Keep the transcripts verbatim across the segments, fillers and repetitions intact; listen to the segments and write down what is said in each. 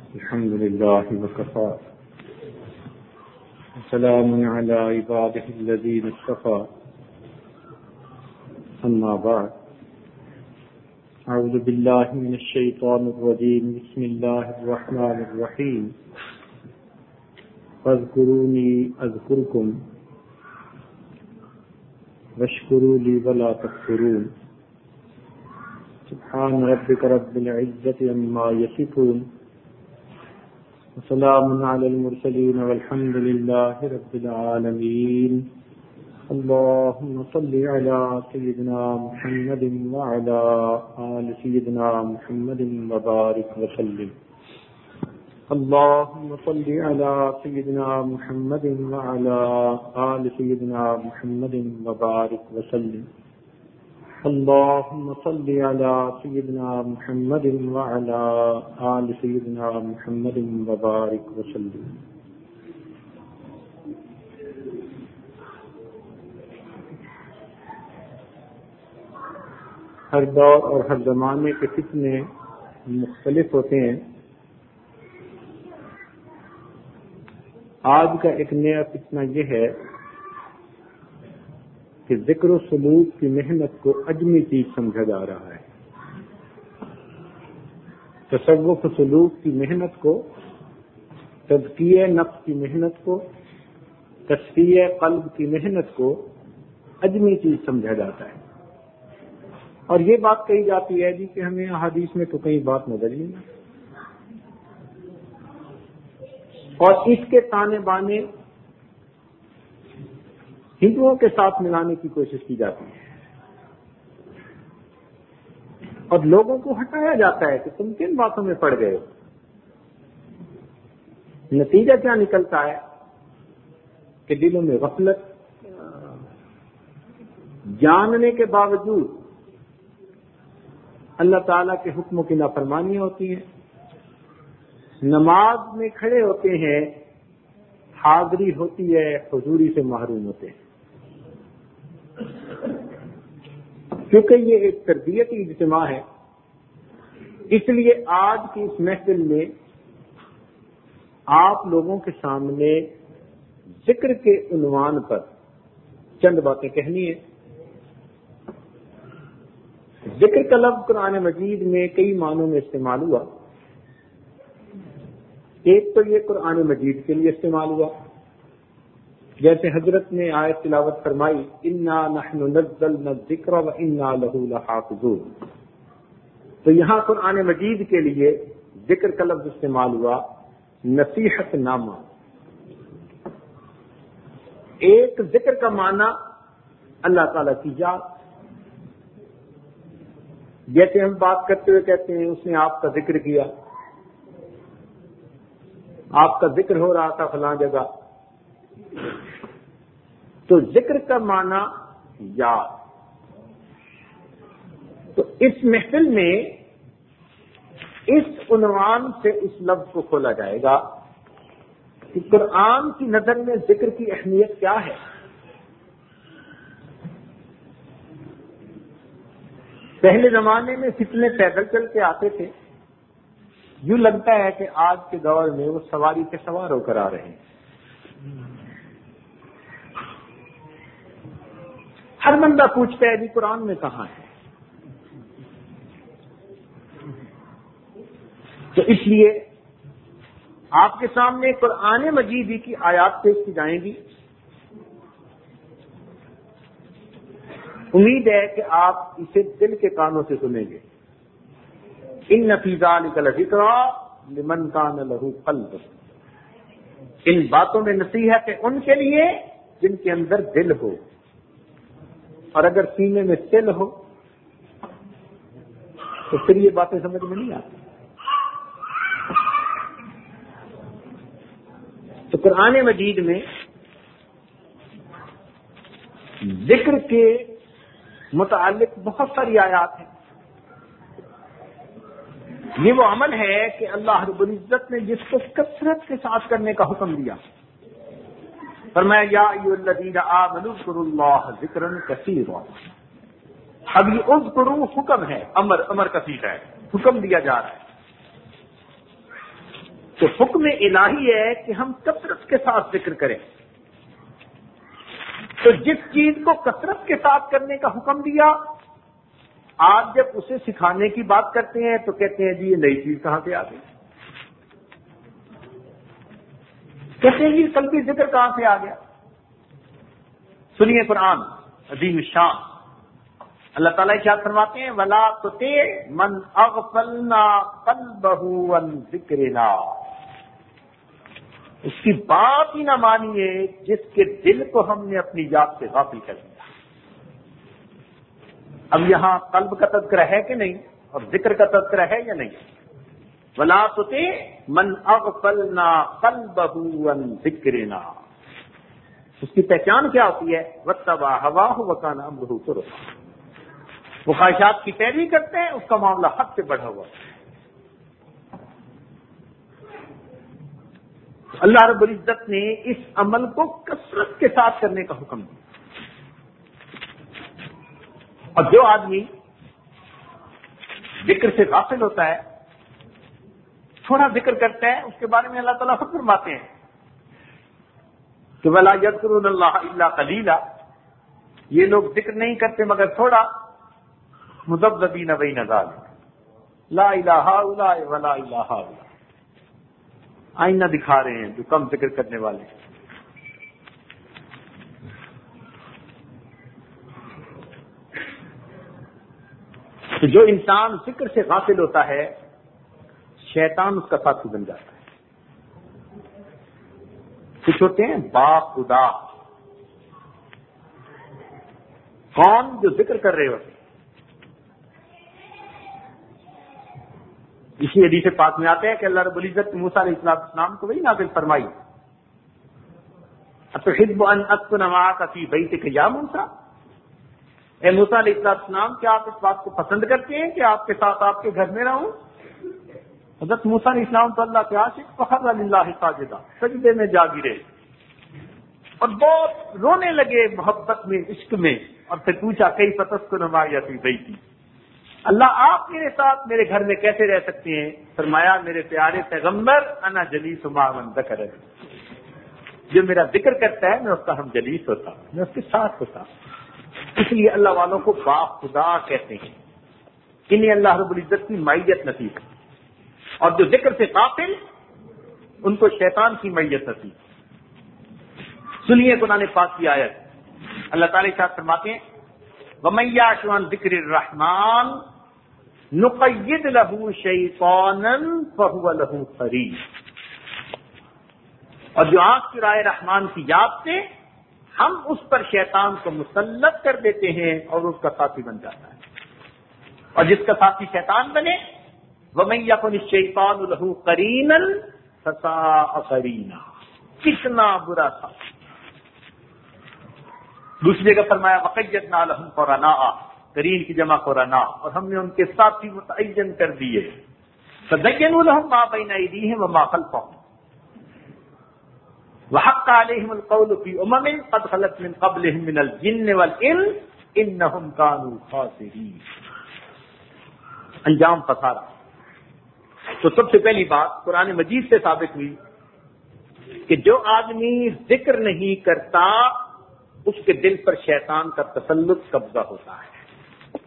الحمد لله وكفى وسلام على عباده الذين اصطفى أما بعد أعوذ بالله من الشيطان الرجيم بسم الله الرحمن الرحيم فاذكروني أذكركم واشكروا لي ولا تكفرون سبحان ربك رب العزة عما يصفون وسلام على المرسلين والحمد لله رب العالمين اللهم صل على سيدنا محمد وعلى آل سيدنا محمد وبارك وسلم اللهم صل على سيدنا محمد وعلى آل سيدنا محمد وبارك وسلم اللهم صل على سيدنا محمد وعلى آل سيدنا محمد وبارك وسلم ہر دور اور ہر زمانے کے فتنے مختلف ہوتے ہیں. آج کا ایک نیا فتنہ یہ ہے کہ ذکر و سلوک کی محنت کو عجمی چیز سمجھا جا رہا ہے. تصوف و سلوک کی محنت کو، تزکیہ نفس کی محنت کو، تصفیہ قلب کی محنت کو عجمی چیز سمجھا جاتا ہے. اور یہ بات کہی جاتی ہے جی کہ ہمیں احادیث میں تو کئی بات نظر ہی نہیں، اور اس کے تانے بانے ہندوؤں کے ساتھ ملانے کی کوشش کی جاتی ہے اور لوگوں کو ہٹایا جاتا ہے کہ تم کن باتوں میں پڑ گئے ہو. نتیجہ کیا نکلتا ہے کہ دلوں میں غفلت، جاننے کے باوجود اللہ تعالیٰ کے حکموں کی نافرمانیاں ہوتی ہیں. نماز میں کھڑے ہوتے ہیں، حاضری ہوتی ہے، حضوری سے محروم ہوتے ہیں. کیونکہ یہ ایک تربیتی اجتماع ہے، اس لیے آج کی اس محفل میں آپ لوگوں کے سامنے ذکر کے عنوان پر چند باتیں کہنی ہیں. ذکر کا لفظ قرآن مجید میں کئی معنوں میں استعمال ہوا. ایک تو یہ قرآن مجید کے لیے استعمال ہوا، جیسے حضرت نے آیت تلاوت فرمائی انا نحن نزلنا الذکر وانا لہ لحافظون. تو یہاں قرآن مجید کے لیے ذکر کا لفظ استعمال ہوا، نصیحت نامہ. ایک ذکر کا معنی اللہ تعالیٰ کی یاد، جیسے ہم بات کرتے ہوئے کہتے ہیں اس نے آپ کا ذکر کیا، آپ کا ذکر ہو رہا تھا فلاں جگہ. تو ذکر کا معنی یاد. تو اس محفل میں اس عنوان سے اس لفظ کو کھولا جائے گا کہ قرآن کی نظر میں ذکر کی اہمیت کیا ہے. پہلے زمانے میں فتنے پیدل چل کے آتے تھے، یوں لگتا ہے کہ آج کے دور میں وہ سواری پہ سوار ہو کر آ رہے ہیں. ہر بندہ پوچھتا ہے جی قرآن میں کہاں ہے. تو اس لیے آپ کے سامنے قرآن مجید کی آیات پیش کی جائیں گی. امید ہے کہ آپ اسے دل کے کانوں سے سنیں گے. ان فی ذلک لذکریٰ لمن کان لہ قلب. ان باتوں میں نصیحت ہے ان کے لیے جن کے اندر دل ہو، اور اگر سینے میں دل ہو تو پھر یہ باتیں سمجھ میں نہیں آتی. تو قرآن مجید میں ذکر کے متعلق بہت ساری آیات ہیں. یہ وہ عمل ہے کہ اللہ رب العزت نے جس کو کثرت کے ساتھ کرنے کا حکم دیا. فرمایا یا ایھا الذین آمنوا اذکروا اللہ ذکرا کثیرا. اب یہ اذکروا حکم ہے، امر امر کا سیغہ ہے، حکم دیا جا رہا ہے. تو حکم الہی ہے کہ ہم کثرت کے ساتھ ذکر کریں. تو جس چیز کو کثرت کے ساتھ کرنے کا حکم دیا، آپ جب اسے سکھانے کی بات کرتے ہیں تو کہتے ہیں جی یہ نئی چیز کہاں سے آ گئی. کہتے ہیں جی قلبی ذکر کہاں سے آ گیا. سنیے قرآن عظیم الشان، اللہ تعالیٰ کیا فرماتے ہیں، وَلَا تُطِعْ مَنْ أَغْفَلْنَا قَلْبَهُ عَنْ ذِكْرِنَا. اس کی بات ہی نہ مانیے جس کے دل کو ہم نے اپنی یاد سے غافل کر دیا. اب یہاں قلب کا تذکرہ ہے کہ نہیں، اور ذکر کا تذکرہ ہے یا نہیں؟ وَلَا تُطِعْ مَنْ أَغْفَلْنَا قَلْبَهُ عَنْ ذِكْرِنَا. اس کی پہچان کیا ہوتی ہے، وَاتَّبَعَ هَوَاهُ وَكَانَ أَمْرُهُ فُرُطًا. وہ خواہشات کی پیروی کرتے ہیں، اس کا معاملہ حد سے بڑھا ہوا ہے. اللہ رب العزت نے اس عمل کو کثرت کے ساتھ کرنے کا حکم دیا. اور جو آدمی ذکر سے غافل ہوتا ہے، تھوڑا ذکر کرتا ہے، اس کے بارے میں اللہ تعالیٰ خود فرماتے ہیں کہ وَلَا يَذْكُرُونَ اللَّهَ إِلَّا قَلِيلًا. یہ لوگ ذکر نہیں کرتے مگر تھوڑا. مُذَبْذَبِينَ بَيْنَ ذَلِكَ لَا إِلَٰهَ هَٰؤُلَاءِ وَلَا إِلَٰهَ هَٰؤُلَاءِ. آئینہ دکھا رہے ہیں جو کم ذکر کرنے والے ہیں. تو جو انسان ذکر سے غافل ہوتا ہے، شیطان اس کا ساتھی بن جاتا ہے. کچھ ہوتے ہیں با خدا، کون جو ذکر کر رہے ہوتے ہیں. اسی حدیث پاک میں آتے ہیں کہ اللہ رب العزت نے موسیٰ علیہ السلام کو وہی نازل فرمائی، أَتُحِبُّ أَنْ أَسْكُنَ مَعَكَ فِي بَيْتِكَ يَا موسیٰ. اے موسیٰ علیہ السلام، کیا آپ اس بات کو پسند کرتے ہیں کہ آپ کے ساتھ آپ کے گھر میں رہوں؟ حضرت موسیٰ علیہ السلام تو اللہ کے عاشق، فخر للہ ساجدہ، سجدے میں جا گرے اور بہت رونے لگے محبت میں، عشق میں. اور پھر پوچھا کیف تسکن معی فی بیتی، اللہ آپ میرے ساتھ میرے گھر میں کیسے رہ سکتے ہیں؟ فرمایا میرے پیارے پیغمبر، انا جلیس مع من ذکرنی، جو میرا ذکر کرتا ہے میں اس کا ہم جلیس ہوتا ہوں، میں اس کے ساتھ ہوتا ہوں. اس لیے اللہ والوں کو با خدا کہتے ہیں. انہیں اللہ رب العزت کی معیت نصیب ہے. اور جو ذکر سے غافل، ان کو شیطان کی معیت نصیب. سنیے قرآن پاک کی آیت، اللہ تعالیٰ ارشاد فرماتے ہیں وَمَن يَعْشُ عَن ذِكْرِ الرَّحْمَٰنِ نُقَيِّضْ لَهُ شَيْطَانًا فَهُوَ لَهُ قَرِينٌ. اور جو آنکھ چرائے رحمان کی یاد سے، ہم اس پر شیطان کو مسلط کر دیتے ہیں اور اس کا ساتھی بن جاتا ہے. اور جس کا ساتھی شیطان بنے، وَمَن يَكُنِ الشَّيْطَانُ لَهُ قَرِينًا فَسَاءَ قَرِينًا. کتنا برا ساتھی. دوسری جگہ فرمایا وَقَيَّضْنَا لَهُمْ قُرَنَاءَ، قرین کی جمع قرناء، اور ہم نے ان کے ساتھی متعین کر دیے. فَزَيَّنُوا لَهُم مَّا بَيْنَ أَيْدِيهِمْ وَمَا خَلْفَهُم وَحَقَّ عَلَيْهِمُ الْقَوْلُ فِي أُمَمٍ قَدْ خَلَتْ مِن قَبْلِهِم مِّنَ الْجِنِّ وَالْإِنسِ إِنَّهُمْ كَانُوا خَاسِرِينَ. انجام خسارہ. تو سب سے پہلی بات قرآن مجید سے ثابت ہوئی کہ جو آدمی ذکر نہیں کرتا، اس کے دل پر شیطان کا تسلط قبضہ ہوتا ہے.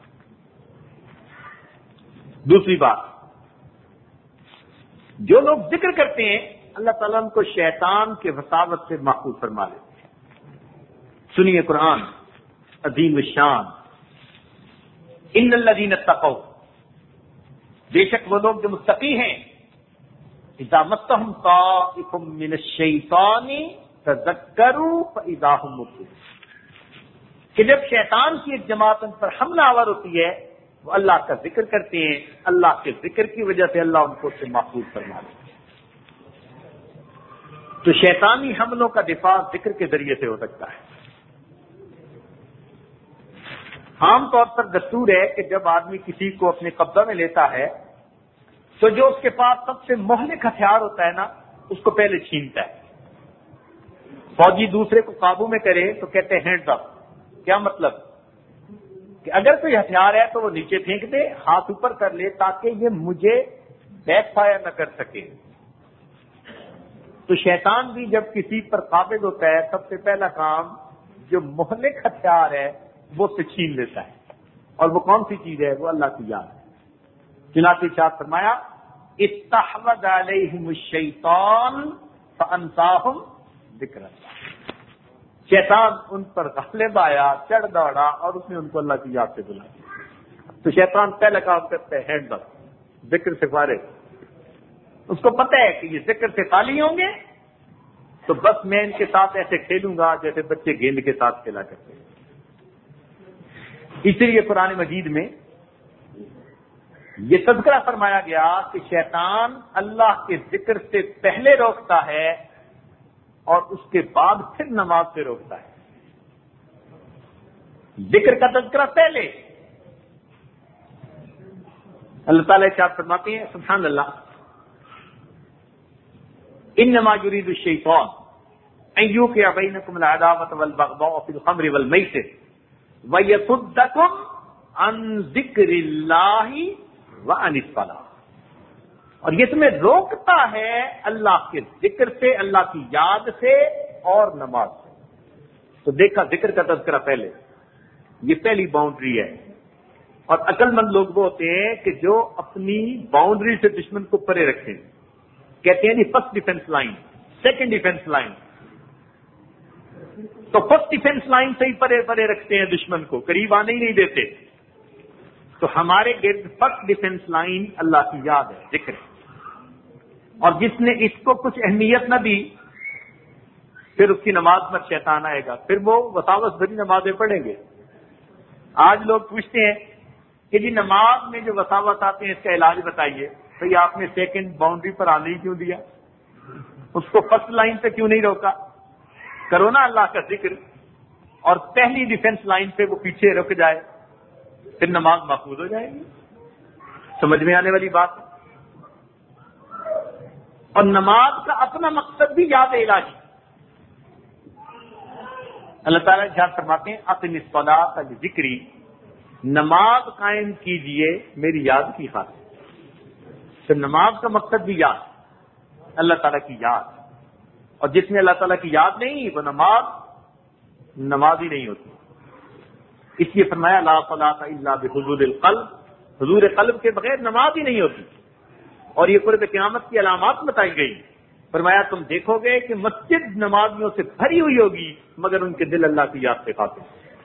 دوسری بات، جو لوگ ذکر کرتے ہیں اللہ تعالیٰ ان کو شیطان کے وساوت سے محفوظ فرما لیتے ہیں. سنیے قرآن عظیم الشان، ان الذین اتقوا، بے شک وہ لوگ جو متقی ہیں، اذا مسهم طائف من الشیطان تذکروا فاذا هم مبصرون، کہ جب شیطان کی ایک جماعت ان پر حملہ آور ہوتی ہے، وہ اللہ کا ذکر کرتے ہیں، اللہ کے ذکر کی وجہ سے اللہ ان کو اس سے محفوظ فرما لیتے ہیں. تو شیطانی حملوں کا دفاع ذکر کے ذریعے سے ہو سکتا ہے. عام طور پر دستور ہے کہ جب آدمی کسی کو اپنے قبضہ میں لیتا ہے تو جو اس کے پاس سب سے مہلک ہتھیار ہوتا ہے نا، اس کو پہلے چھینتا ہے. فوجی دوسرے کو قابو میں کرے تو کہتے ہیں ہینڈز اپ. کیا مطلب؟ کہ اگر کوئی ہتھیار ہے تو وہ نیچے پھینک دے، ہاتھ اوپر کر لے تاکہ یہ مجھے بیک فائر نہ کر سکے. تو شیطان بھی جب کسی پر قابض ہوتا ہے سب سے پہلا کام جو مہلک ہتھیار ہے وہ سے چھین لیتا ہے، اور وہ کون سی چیز ہے؟ وہ اللہ کی یاد ہے۔ چنانچہ ارشاد فرمایا استحوذ علیہم الشیطان فانساہم ذکر اللہ، شیطان ان پر غالب آیا، چڑھ دوڑا اور اس نے ان کو اللہ کی یاد سے بلا دیا۔ تو شیطان پہلا کام کرتا ہے ہینڈ بس، ذکر سے فارغ، اس کو پتہ ہے کہ یہ ذکر سے خالی ہوں گے تو بس میں ان کے ساتھ ایسے کھیلوں گا جیسے بچے گیند کے ساتھ کھیلا کرتے ہیں۔ اسی لیے قرآن مجید میں یہ تذکرہ فرمایا گیا کہ شیطان اللہ کے ذکر سے پہلے روکتا ہے اور اس کے بعد پھر نماز سے روکتا ہے۔ ذکر کا تذکرہ پہلے، اللہ تعالیٰ ارشاد فرماتے ہیں سبحان اللہ، انما یرید الشیطان ان یوقع بینکم العداوۃ والبغضاء فی الخمر والمیسر ویصدکم عن ذکر اللہ وعن الصلاۃ، اور یہ تمہیں روکتا ہے اللہ کے ذکر سے، اللہ کی یاد سے اور نماز سے۔ تو دیکھا ذکر کا تذکرہ پہلے، یہ پہلی باؤنڈری ہے۔ اور عقل مند لوگ وہ ہوتے ہیں کہ جو اپنی باؤنڈری سے دشمن کو پرے رکھتے ہیں، کہتے ہیں جی first defence line, second defence line, تو فرسٹ ڈیفنس لائن سے ہی پرے پرے رکھتے ہیں دشمن کو، قریب آنے ہی نہیں دیتے۔ تو ہمارے گرد فرسٹ ڈیفنس لائن اللہ کی یاد ہے، ذکر ہے، اور جس نے اس کو کچھ اہمیت نہ دی پھر اس کی نماز پر شیطان آئے گا، پھر وہ وساوس بھری نمازیں پڑھیں گے۔ آج لوگ پوچھتے ہیں کہ جی نماز میں جو وساوس آتے ہیں اس کا علاج بتائیے، بھئی آپ نے سیکنڈ باؤنڈری پر آنے ہی کیوں دیا؟ اس کو فرسٹ لائن پہ کیوں نہیں روکا؟ کرو نا اللہ کا ذکر، اور پہلی ڈیفنس لائن پہ وہ پیچھے رک جائے، پھر نماز محفوظ ہو جائے گی۔ سمجھ میں آنے والی بات۔ اور نماز کا اپنا مقصد بھی یاد الہی۔ اللہ تعالیٰ ارشاد فرماتے ہیں اقم الصلاۃ لذکری، نماز قائم کیجئے میری یاد کی خاطر۔ تو نماز کا مقصد بھی یاد، اللہ تعالیٰ کی یاد، اور جس میں اللہ تعالیٰ کی یاد نہیں وہ نماز نماز ہی نہیں ہوتی۔ اس لیے فرمایا لا صلاۃ الا بحضور القلب، حضور قلب کے بغیر نماز ہی نہیں ہوتی۔ اور یہ قرب قیامت کی علامات بتائی گئی، فرمایا تم دیکھو گے کہ مسجد نمازیوں سے بھری ہوئی ہوگی مگر ان کے دل اللہ کی یاد سے خالی۔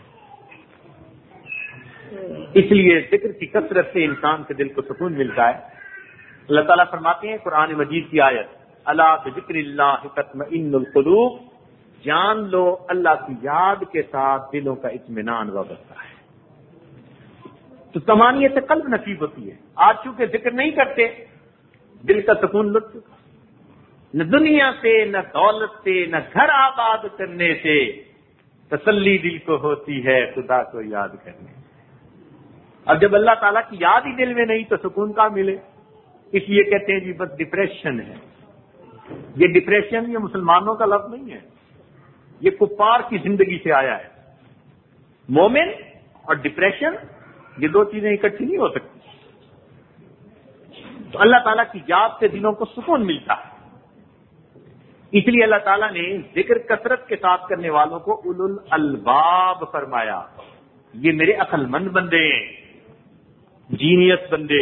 اس لیے ذکر کی کثرت سے انسان کے دل کو سکون ملتا ہے۔ اللہ تعالیٰ فرماتے ہیں قرآن مجید کی آیت الا بذکر اللہ تطمئن القلوب، جان لو اللہ کی یاد کے ساتھ دلوں کا اطمینان وابستہ ہے۔ تو طمانینت قلب نصیب ہوتی ہے۔ آج چونکہ ذکر نہیں کرتے، دل کا سکون لٹ چکا، نہ دنیا سے، نہ دولت سے، نہ گھر آباد کرنے سے تسلی دل کو ہوتی ہے خدا کو یاد کرنے۔ اور جب اللہ تعالیٰ کی یاد ہی دل میں نہیں تو سکون کہاں ملے؟ اس لیے کہتے ہیں جی بس ڈپریشن ہے۔ یہ ڈپریشن یہ مسلمانوں کا لفظ نہیں ہے، یہ کفار کی زندگی سے آیا ہے۔ مومن اور ڈپریشن یہ دو چیزیں اکٹھی نہیں ہو سکتی۔ تو اللہ تعالیٰ کی یاد سے دلوں کو سکون ملتا ہے۔ اس لیے اللہ تعالیٰ نے ذکر کثرت کے ساتھ کرنے والوں کو اولو الالباب فرمایا، یہ میرے عقل مند بندے ہیں، جینیس بندے،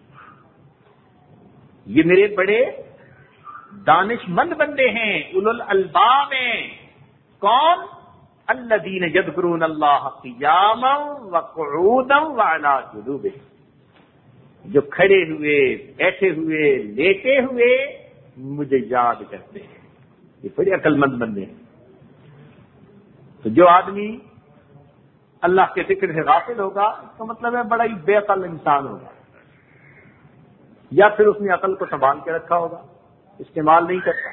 یہ میرے بڑے دانش مند بندے ہیں، اولو الالباب ہیں۔ کون؟ الذین یذکرون اللہ قیاما وقعودا وعلی جنوبہم، جو کھڑے ہوئے، بیٹھے ہوئے، لیٹے ہوئے مجھے یاد کرتے ہیں۔ یہ بڑے عقل مند بندے ہیں۔ تو جو آدمی اللہ کے ذکر سے غافل ہوگا اس کا مطلب ہے بڑا ہی بے عقل انسان ہوگا، یا پھر اس نے عقل کو سنبھال کے رکھا ہوگا، استعمال نہیں کرتا۔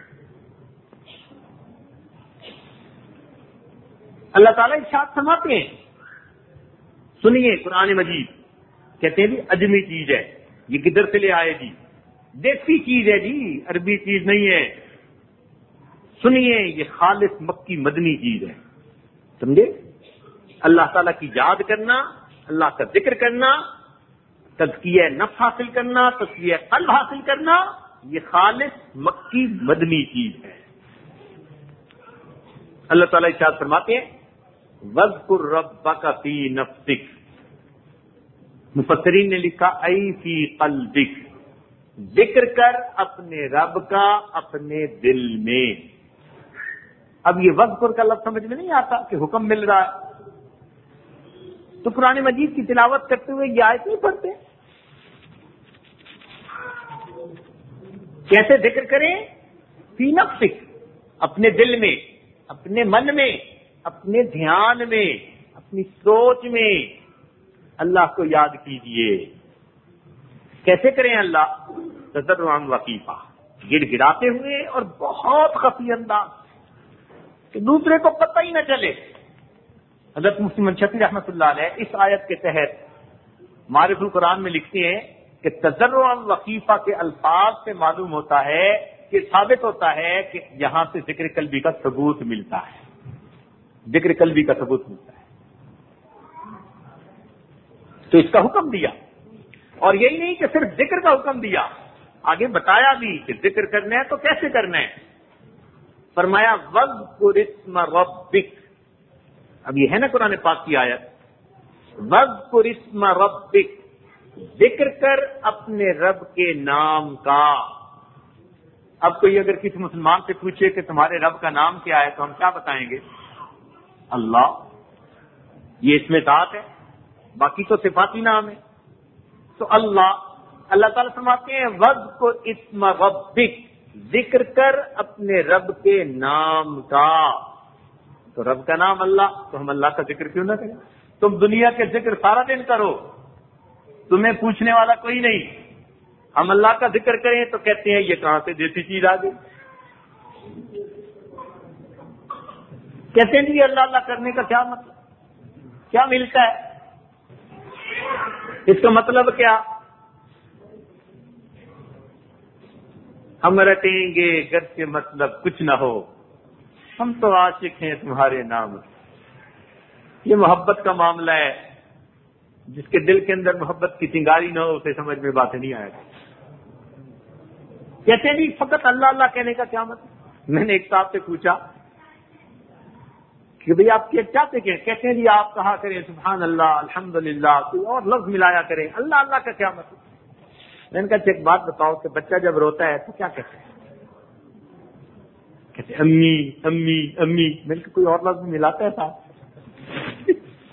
اللہ تعالیٰ ارشاد فرماتے ہیں، سنیے قرآن مجید، کہتے ہیں جی عجمی چیز ہے، یہ کدھر سے لے آئے جی؟ دیسی چیز ہے جی، عربی چیز نہیں ہے۔ سنیے یہ خالص مکی مدنی چیز ہے، سمجھے؟ اللہ تعالیٰ کی یاد کرنا، اللہ کا ذکر کرنا، تزکیہ نفس حاصل کرنا، تزکیہ قلب حاصل کرنا، یہ خالص مکی مدنی چیز ہے۔ اللہ تعالیٰ ارشاد فرماتے ہیں وَاذْكُرْ رَبَّكَ فِي نَفْسِكَ، مفسرین نے لکھا ای فی قلبک، ذکر کر اپنے رب کا اپنے دل میں۔ اب یہ وذکر کا لفظ سمجھ میں نہیں آتا کہ حکم مل رہا ہے، تو قرآن مجید کی تلاوت کرتے ہوئے یہ آیت نہیں پڑھتے؟ کیسے ذکر کریں؟ فی نفسک، اپنے دل میں، اپنے من میں، اپنے دھیان میں، اپنی سوچ میں اللہ کو یاد کیجئے۔ کیسے کریں اللہ؟ تضرعاً وخیفہ، گڑ گڑاتے ہوئے اور بہت خفی انداز کہ دوسرے کو پتہ ہی نہ چلے۔ حضرت مفتی محمد شفیع رحمۃ اللہ علیہ اس آیت کے تحت معرف القرآن میں لکھتے ہیں کہ تضرعاً وخیفہ کے الفاظ سے معلوم ہوتا ہے کہ ثابت ہوتا ہے کہ یہاں سے ذکر قلبی کا ثبوت ملتا ہے، ذکر قلبی کا ثبوت ملتا ہے۔ تو اس کا حکم دیا، اور یہی نہیں کہ صرف ذکر کا حکم دیا، آگے بتایا بھی کہ ذکر کرنا ہے تو کیسے کرنا ہے۔ فرمایا وَاذْكُرِ اسْمَ رَبِّكَ، اب یہ ہے نا قرآن پاک کی آیت، وَاذْكُرِ اسْمَ رَبِّكَ، ذکر کر اپنے رب کے نام کا۔ اب کوئی اگر کسی مسلمان سے پوچھے کہ تمہارے رب کا نام کیا ہے تو ہم کیا بتائیں گے؟ اللہ، یہ اس میں ذات ہے، باقی تو صفاتی نام ہے۔ تو اللہ اللہ تعالیٰ فرماتے ہیں وَاذْكُرِ اسْمَ رَبِّكَ، ذکر کر اپنے رب کے نام کا۔ تو رب کا نام اللہ، تو ہم اللہ کا ذکر کیوں نہ کریں؟ تم دنیا کے ذکر سارا دن کرو، تمہیں پوچھنے والا کوئی نہیں۔ ہم اللہ کا ذکر کریں تو کہتے ہیں یہ کہاں سے دیسی چیز آ گئی؟ کہتے ہیں جی اللہ اللہ کرنے کا کیا مطلب، کیا ملتا ہے؟ اس کا مطلب کیا؟ ہم رٹیں گے گر کے مطلب کچھ نہ ہو، ہم تو عاشق ہیں تمہارے نام۔ یہ محبت کا معاملہ ہے، جس کے دل کے اندر محبت کی چنگاری نہ ہو اسے سمجھ میں باتیں نہیں آئے گی۔ کہتے ہیں جی فقط اللہ اللہ کہنے کا کیا مطلب؟ میں نے ایک صاحب سے پوچھا کہ بھئی آپ کیا چاہتے ہیں؟ کہتے ہیں جی آپ کہا کریں سبحان اللہ، الحمدللہ، کوئی اور لفظ ملایا کریں، اللہ اللہ کا کیا مطلب؟ میں نے کہا ایک بات بتاؤ کہ بچہ جب روتا ہے تو کیا کہتے ہیں؟ کہتے ہیں امی امی امی۔ میں نے کہا کوئی اور لفظ ملاتا ہے صاحب؟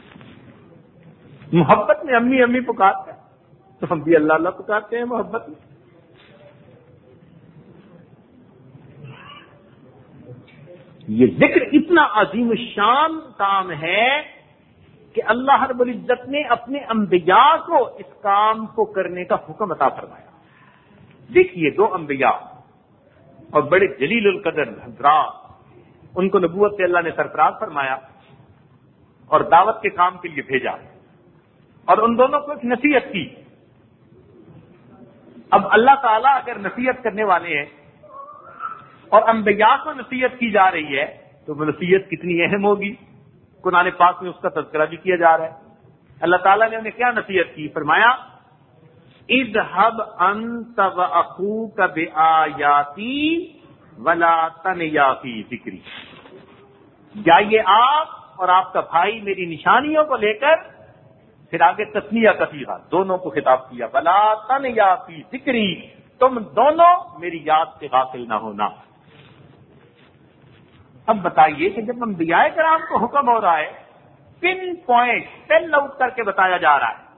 محبت میں امی امی پکارتا ہے تو ہم بھی اللہ اللہ پکارتے ہیں محبت میں۔ یہ ذکر اتنا عظیم الشان کام ہے کہ اللہ رب العزت نے اپنے انبیاء کو اس کام کو کرنے کا حکم عطا فرمایا۔ دیکھیے دو انبیاء اور بڑے جلیل القدر حضرات، ان کو نبوت سے اللہ نے سرفراز فرمایا اور دعوت کے کام کے لیے بھیجا، اور ان دونوں کو ایک نصیحت کی۔ اب اللہ تعالیٰ اگر نصیحت کرنے والے ہیں اور انبیاء کو نصیحت کی جا رہی ہے تو وہ نصیحت کتنی اہم ہوگی؟ قرآن پاک میں اس کا تذکرہ بھی کیا جا رہا ہے۔ اللہ تعالیٰ نے انہیں کیا نصیحت کی؟ فرمایا اذهب انت واخوك بآیاتی ولا تنیا فی ذکری، جائیے آپ اور آپ کا بھائی میری نشانیوں کو لے کر، پھر آگے تسنیہ کا صیغہ، دونوں کو خطاب کیا، ولا تنیا فی ذکری، تم دونوں میری یاد سے غافل نہ ہونا۔ اب بتائیے کہ جب انبیاء کرام کو حکم ہو رہا ہے، پن پوائنٹ پین آؤٹ کر کے بتایا جا رہا ہے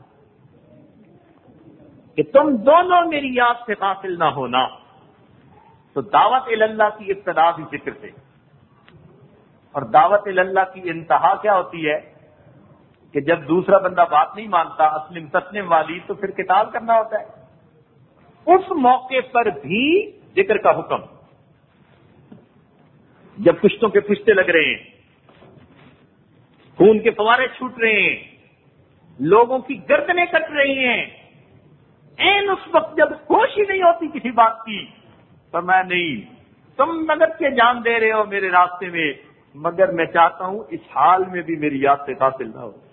کہ تم دونوں میری یاد سے غافل نہ ہونا، تو دعوت اللہ کی ابتدا بھی ذکر سے، اور دعوت اللہ کی انتہا کیا ہوتی ہے کہ جب دوسرا بندہ بات نہیں مانتا، اسلم تسلم والی، تو پھر قتال کرنا ہوتا ہے۔ اس موقع پر بھی ذکر کا حکم، جب پشتوں کے پشتے لگ رہے ہیں، خون کے فوارے چھوٹ رہے ہیں، لوگوں کی گردنیں کٹ رہی ہیں، این اس وقت جب ہوش ہی نہیں ہوتی کسی بات کی، پر میں نہیں، تم نگر کے جان دے رہے ہو میرے راستے میں، مگر میں چاہتا ہوں اس حال میں بھی میری یاد سے غافل نہ ہو۔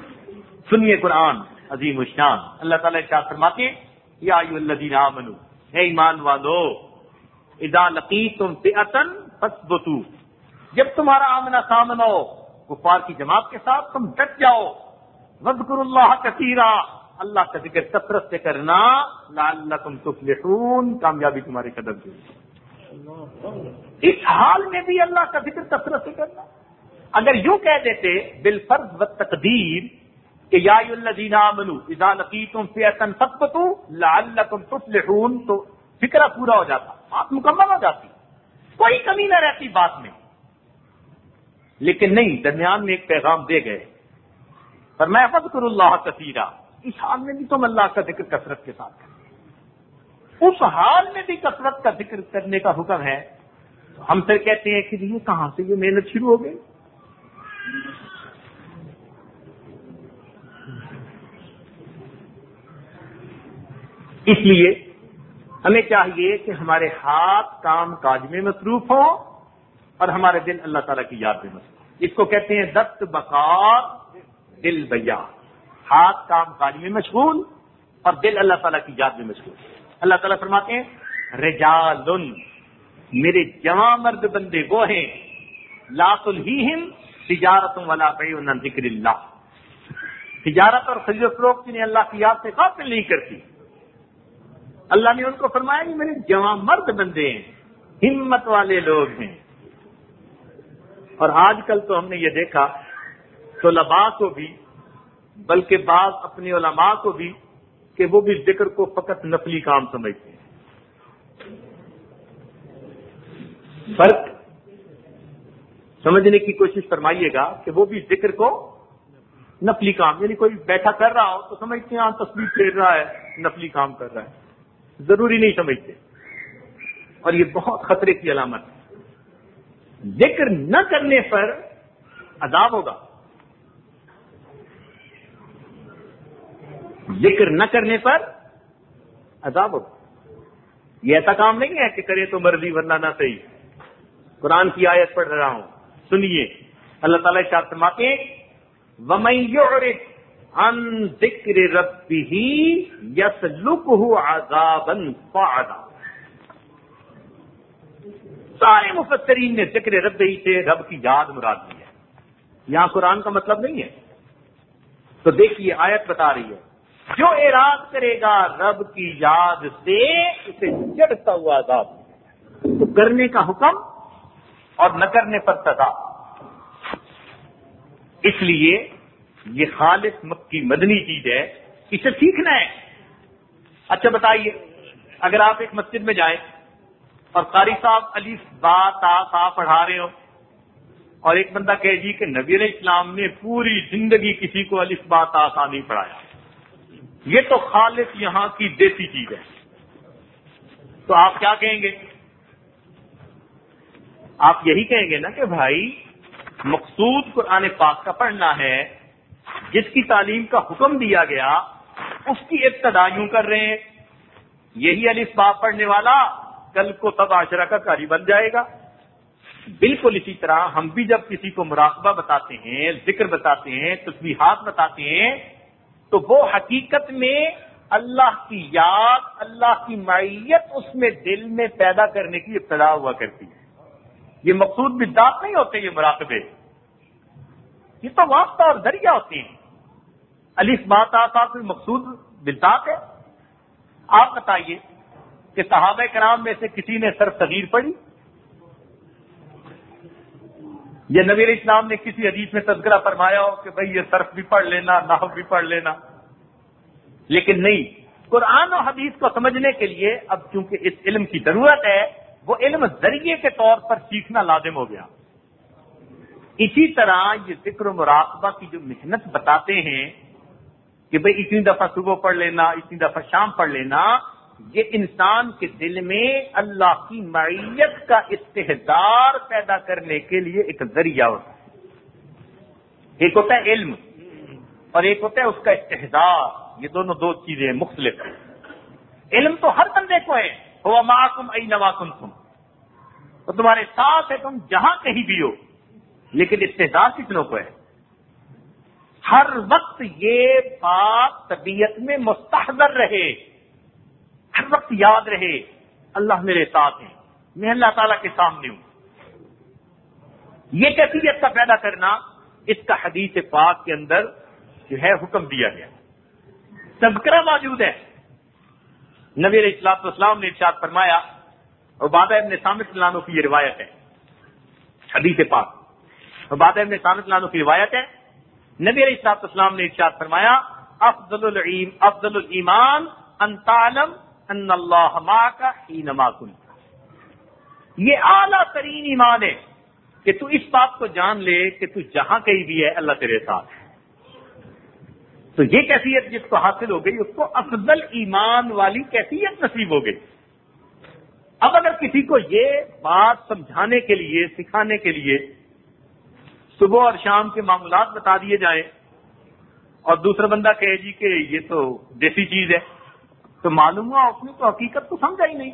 سنیے قرآن عظیم الشان، اللہ تعالیٰ ارشاد فرماتے ہیں یا ایھا الذین آمنوا اے ایمان والو اذا لقیتم فئۃ فاثبتوا، جب تمہارا آمنا سامنا ہو کفار کی جماعت کے ساتھ تم ڈٹ جاؤ، واذکروا اللہ کثیرا، اللہ کا ذکر کثرت سے کرنا، لعلکم تفلحون، کامیابی تمہارے قدم میں۔ اس حال میں بھی اللہ کا ذکر کثرت سے کرنا۔ اگر یوں کہہ دیتے بالفرض والتقدیر کہ یا ایھا الذین آمنوا اذا لقیتم فئۃ فاثبتوا لعلکم تفلحون، تو فکرہ پورا ہو جاتا، بات مکمل ہو جاتی، کوئی کمی نہ رہتی بات میں۔ لیکن نہیں، درمیان میں ایک پیغام دے گئے، فرمایا فاذکروا اللہ کثیرا، اس حال میں بھی تم اللہ کا ذکر کثرت کے ساتھ کرو۔ اس حال میں بھی کثرت کا ذکر کرنے کا حکم ہے، تو ہم پھر کہتے ہیں کہ یہ کہاں سے یہ محنت شروع ہو گئی؟ اس لیے ہمیں چاہیے کہ ہمارے ہاتھ کام کاج میں مصروف ہوں اور ہمارے دل اللہ تعالیٰ کی یاد میں مصروف۔ اس کو کہتے ہیں دست بکار دل بیا، ہاتھ کام کاج میں مشغول اور دل اللہ تعالیٰ کی یاد میں مشغول۔ اللہ تعالیٰ فرماتے ہیں رجال، میرے جواں مرد بندے وہ ہیں، لا تلہیہم تجارت ولا بیع عن ذکر اللہ، تجارت اور خرید و فروخت انہیں اللہ کی یاد سے غافل نہیں کرتی۔ اللہ نے ان کو فرمایا کہ میرے جواں مرد بندے ہیں، ہمت والے لوگ ہیں۔ اور آج کل تو ہم نے یہ دیکھا طلباء کو بھی، بلکہ بعض اپنے علماء کو بھی، کہ وہ بھی ذکر کو فقط نفلی کام سمجھتے ہیں۔ فرق سمجھنے کی کوشش فرمائیے گا کہ وہ بھی ذکر کو نفلی کام، یعنی کوئی بیٹھا کر رہا ہو تو سمجھتے ہیں ہاں تسبیح پھیر رہا ہے، نفلی کام کر رہا ہے، ضروری نہیں سمجھتے، اور یہ بہت خطرے کی علامت ہے۔ ذکر نہ کرنے پر عذاب ہوگا، ذکر نہ کرنے پر عذاب ہوگا۔ یہ ایسا کام نہیں ہے کہ کرے تو مرضی ورنہ نہ صحیح۔ قرآن کی آیت پڑھ رہا ہوں، سنیے، اللہ تعالیٰ ارشاد فرماتے ہیں وَمَن يُعْرِضْ عَن ذِكْرِ رَبِّهِ يَسْلُكْهُ عَذَابًا صَعَدًا۔ سارے مفسرین نے ذکر رب ہی سے رب کی یاد مراد لی ہے، یہاں قرآن کا مطلب نہیں ہے۔ تو دیکھیے آیت بتا رہی ہے جو اعراض کرے گا رب کی یاد سے اسے چڑھتا ہوا عذاب، تو کرنے کا حکم اور نہ کرنے پر سزا۔ اس لیے یہ خالص مکی مدنی چیز ہے، اسے سیکھنا ہے۔ اچھا بتائیے، اگر آپ ایک مسجد میں جائیں اور قاری صاحب الف با تا سا پڑھا رہے ہو اور ایک بندہ کہے جی کہ نبی علیہ السلام نے پوری زندگی کسی کو الف با تا سا نہیں پڑھایا، یہ تو خالص یہاں کی دیسی چیز ہے، تو آپ کیا کہیں گے؟ آپ یہی کہیں گے نا کہ بھائی مقصود قرآن پاک کا پڑھنا ہے، جس کی تعلیم کا حکم دیا گیا اس کی ابتدا یوں کر رہے ہیں، یہی الف با پڑھنے والا کل کو سب عشرہ کا قاری بن جائے گا۔ بالکل اسی طرح ہم بھی جب کسی کو مراقبہ بتاتے ہیں، ذکر بتاتے ہیں، تسبیحات بتاتے ہیں، تو وہ حقیقت میں اللہ کی یاد، اللہ کی معیت اس میں دل میں پیدا کرنے کی ابتدا ہوا کرتی ہے۔ یہ مقصود بدعات نہیں ہوتے، یہ مراقبے یہ تو واسطہ اور ذریعہ ہوتے ہیں۔ الف با تا سا کوئی مقصود بدعات ہے؟ آپ بتائیے کہ صحابہ کرام میں سے کسی نے صرف صغیر پڑھی؟ یا نبی علیہ السلام نے کسی حدیث میں تذکرہ فرمایا ہو کہ بھئی یہ صرف بھی پڑھ لینا، نحو بھی پڑھ لینا؟ لیکن نہیں، قرآن و حدیث کو سمجھنے کے لیے اب چونکہ اس علم کی ضرورت ہے، وہ علم ذریعے کے طور پر سیکھنا لازم ہو گیا۔ اسی طرح یہ ذکر و مراقبہ کی جو محنت بتاتے ہیں کہ بھئی اتنی دفعہ صبح پڑھ لینا، اتنی دفعہ شام پڑھ لینا، یہ انسان کے دل میں اللہ کی معیت کا استحضار پیدا کرنے کے لیے ایک ذریعہ ہوتا ہے۔ ایک ہوتا ہے علم اور ایک ہوتا ہے اس کا استحضار، یہ دونوں دو چیزیں مختلف ہیں۔ علم تو ہر بندے کو ہے، ہوا معکم اینما کنتم، تو تمہارے ساتھ ہے تم جہاں کہیں بھی ہو، لیکن استحضار کتنوں کو ہے؟ ہر وقت یہ بات طبیعت میں مستحضر رہے، ہر وقت یاد رہے اللہ میرے ساتھ ہے، میں اللہ تعالیٰ کے سامنے ہوں. یہ کیفیت کا پیدا کرنا اس کا حدیث پاک کے اندر جو ہے حکم دیا گیا. تذکرہ موجود ہے. نبی علیہ الصلوۃ والسلام نے ارشاد فرمایا، عبادہ ابن صامت رضی اللہ عنہ کی یہ روایت ہے، حدیث پاک عبادہ ابن صامت رضی اللہ عنہ کی روایت ہے. نبی علیہ الصلوۃ والسلام نے ارشاد فرمایا، افضل العلم افضل الایمان ان تعلم ان اللہ معک حینما کنت. یہ اعلیٰ ترین ایمان ہے کہ تو اس بات کو جان لے کہ تو جہاں کہیں بھی ہے اللہ تیرے ساتھ ہے. تو یہ کیفیت جس کو حاصل ہو گئی اس کو افضل ایمان والی کیفیت نصیب ہو گئی. اب اگر کسی کو یہ بات سمجھانے کے لیے سکھانے کے لیے صبح اور شام کے معاملات بتا دیے جائیں اور دوسرا بندہ کہے جی کہ یہ تو دیسی چیز ہے، تو معلوم ہوا اس نے تو حقیقت کو سمجھا ہی نہیں.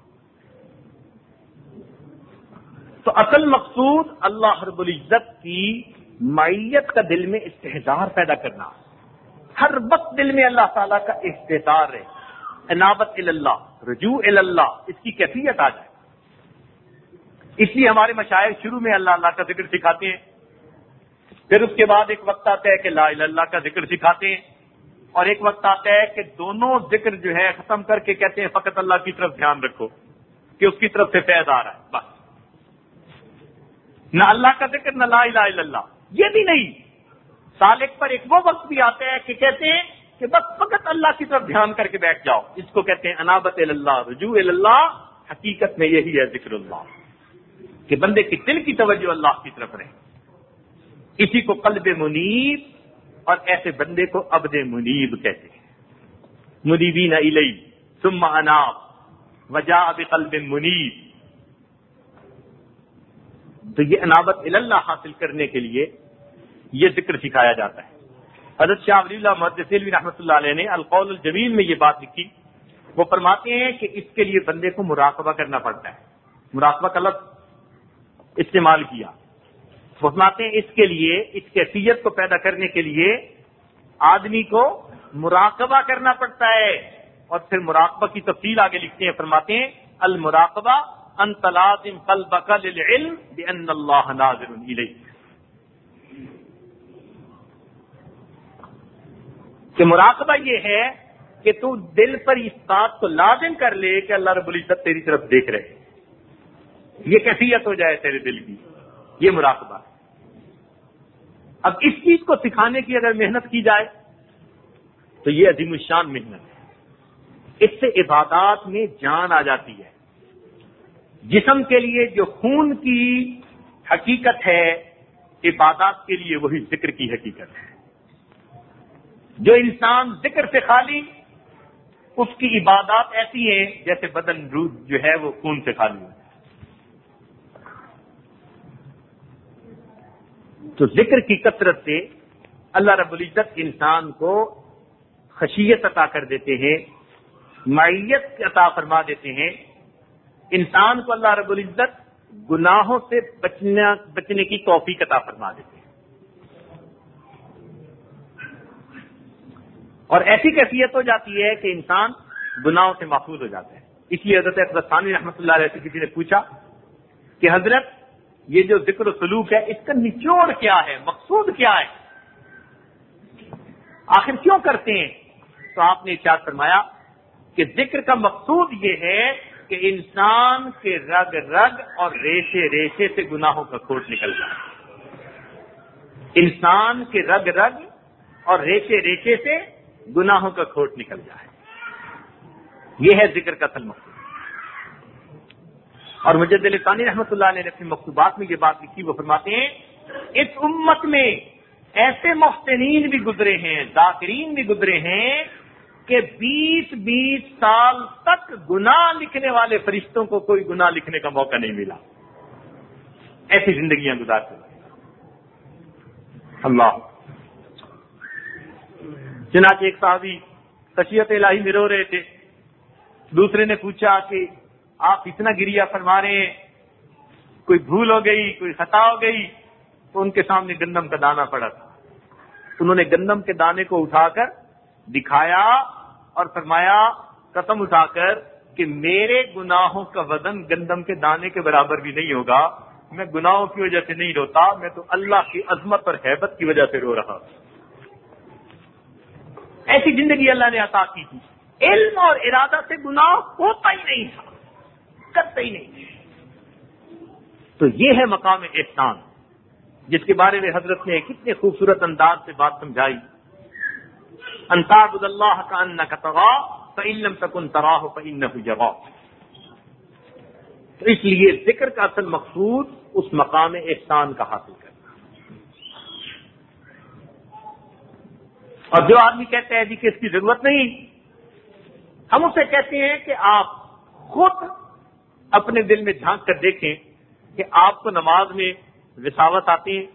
تو اصل مقصود اللہ رب العزت کی معیت کا دل میں استحضار پیدا کرنا، ہر وقت دل میں اللہ تعالیٰ کا استحضار ہے، انابت اللہ، رجوع اللہ، اس کی کیفیت آ جائے. اس لیے ہمارے مشائخ شروع میں اللہ اللہ کا ذکر سکھاتے ہیں، پھر اس کے بعد ایک وقت آتا ہے کہ لا الہ الا اللہ کا ذکر سکھاتے ہیں، اور ایک وقت آتا ہے کہ دونوں ذکر جو ہے ختم کر کے کہتے ہیں فقط اللہ کی طرف دھیان رکھو کہ اس کی طرف سے فیض آ رہا ہے. بس نہ اللہ کا ذکر نہ لا الہ الا اللہ. یہ بھی نہیں، سالک پر ایک وہ وقت بھی آتا ہے کہ کہتے ہیں کہ بس فقط اللہ کی طرف دھیان کر کے بیٹھ جاؤ. اس کو کہتے ہیں انابت اللہ، رجوع اللہ. حقیقت میں یہی ہے ذکر اللہ، کہ بندے کی دل کی توجہ اللہ کی طرف رہے. اسی کو قلب منیب، اور ایسے بندے کو عبد منیب کہتے ہیں. منیبین الی ثم اناب وجاء بقلب منیب. تو یہ انابت اللہ حاصل کرنے کے لیے یہ ذکر سکھایا جاتا ہے. حضرت شاہ ولی اللہ محدث دہلوی رحمۃ اللہ علیہ نے القول الجمیل میں یہ بات لکھی. وہ فرماتے ہیں کہ اس کے لیے بندے کو مراقبہ کرنا پڑتا ہے. مراقبہ کا لفظ استعمال کیا. وہ فرماتے ہیں اس کے لیے، اس کیفیت کو پیدا کرنے کے لیے آدمی کو مراقبہ کرنا پڑتا ہے. اور پھر مراقبہ کی تفصیل آگے لکھتے ہیں، فرماتے ہیں المراقبہ ان تلازم قلبک للعلم بان اللہ ناظر الیک. کہ مراقبہ یہ ہے کہ تو دل پر اس بات کو لازم کر لے کہ اللہ رب العزت تیری طرف دیکھ رہے. یہ کیفیت ہو جائے تیرے دل کی، یہ مراقبہ. اب اس چیز کو سکھانے کی اگر محنت کی جائے تو یہ عظیم الشان محنت ہے. اس سے عبادات میں جان آ جاتی ہے. جسم کے لیے جو خون کی حقیقت ہے، عبادات کے لیے وہی ذکر کی حقیقت ہے. جو انسان ذکر سے خالی، اس کی عبادات ایسی ہیں جیسے بدن روح جو ہے وہ خون سے خالی ہے. تو ذکر کی کثرت سے اللہ رب العزت انسان کو خشیت عطا کر دیتے ہیں، معیت عطا فرما دیتے ہیں. انسان کو اللہ رب العزت گناہوں سے بچنا بچنے کی توفیق عطا فرما دیتے ہیں. اور ایسی کیفیت ہو جاتی ہے کہ انسان گناہوں سے محفوظ ہو جاتا ہے. اس لیے حضرت اقدس ثانی رحمۃ اللہ علیہ سے کسی نے پوچھا کہ حضرت یہ جو ذکر و سلوک ہے اس کا نچوڑ کیا ہے، مقصود کیا ہے، آخر کیوں کرتے ہیں؟ تو آپ نے ارشاد فرمایا کہ ذکر کا مقصود یہ ہے کہ انسان کے رگ رگ اور ریشے ریشے سے گناہوں کا کھوٹ نکل جائے. انسان کے رگ رگ اور ریشے ریشے سے گناہوں کا کھوٹ نکل جائے. یہ ہے ذکر کا اصل مقصود. اور مجدد ثانی رحمۃ اللہ علیہ نے اپنی مکتوبات میں یہ بات لکھی. وہ فرماتے ہیں اس امت میں ایسے محسنین بھی گزرے ہیں، ذاکرین بھی گزرے ہیں کہ بیس بیس سال تک گناہ لکھنے والے فرشتوں کو کوئی گناہ لکھنے کا موقع نہیں ملا. ایسی زندگیاں گزارتے ہیں. اللہ. چنانچہ ایک صحابی خشیت الہی میں رو رہے تھے. دوسرے نے پوچھا کہ آپ اتنا گریہ فرما رہے ہیں، کوئی بھول ہو گئی، کوئی خطا ہو گئی؟ تو ان کے سامنے گندم کا دانہ پڑا تھا. انہوں نے گندم کے دانے کو اٹھا کر دکھایا اور فرمایا قسم اٹھا کر کہ میرے گناہوں کا وزن گندم کے دانے کے برابر بھی نہیں ہوگا، میں گناہوں کی وجہ سے نہیں روتا، میں تو اللہ کی عظمت اور ہیبت کی وجہ سے رو رہا ہوں۔ ایسی زندگی اللہ نے عطا کی تھی، علم اور ارادہ سے گناہ ہوتا ہی نہیں تھا، کرتا ہی نہیں تھا۔ تو یہ ہے مقام احسان، جس کے بارے میں حضرت نے کتنے خوبصورت انداز سے بات سمجھائی۔ ان تعبد اللہ کانک تراہ فإن لم تکن تراہ فإنہ یراک۔ تو اس لیے ذکر کا اصل مقصود اس مقام احسان کا حاصل کرنا۔ اور جو آدمی کہتے ہیں جی کہ اس کی ضرورت نہیں، ہم اسے کہتے ہیں کہ آپ خود اپنے دل میں جھانک کر دیکھیں کہ آپ کو نماز میں وساوت آتی ہے،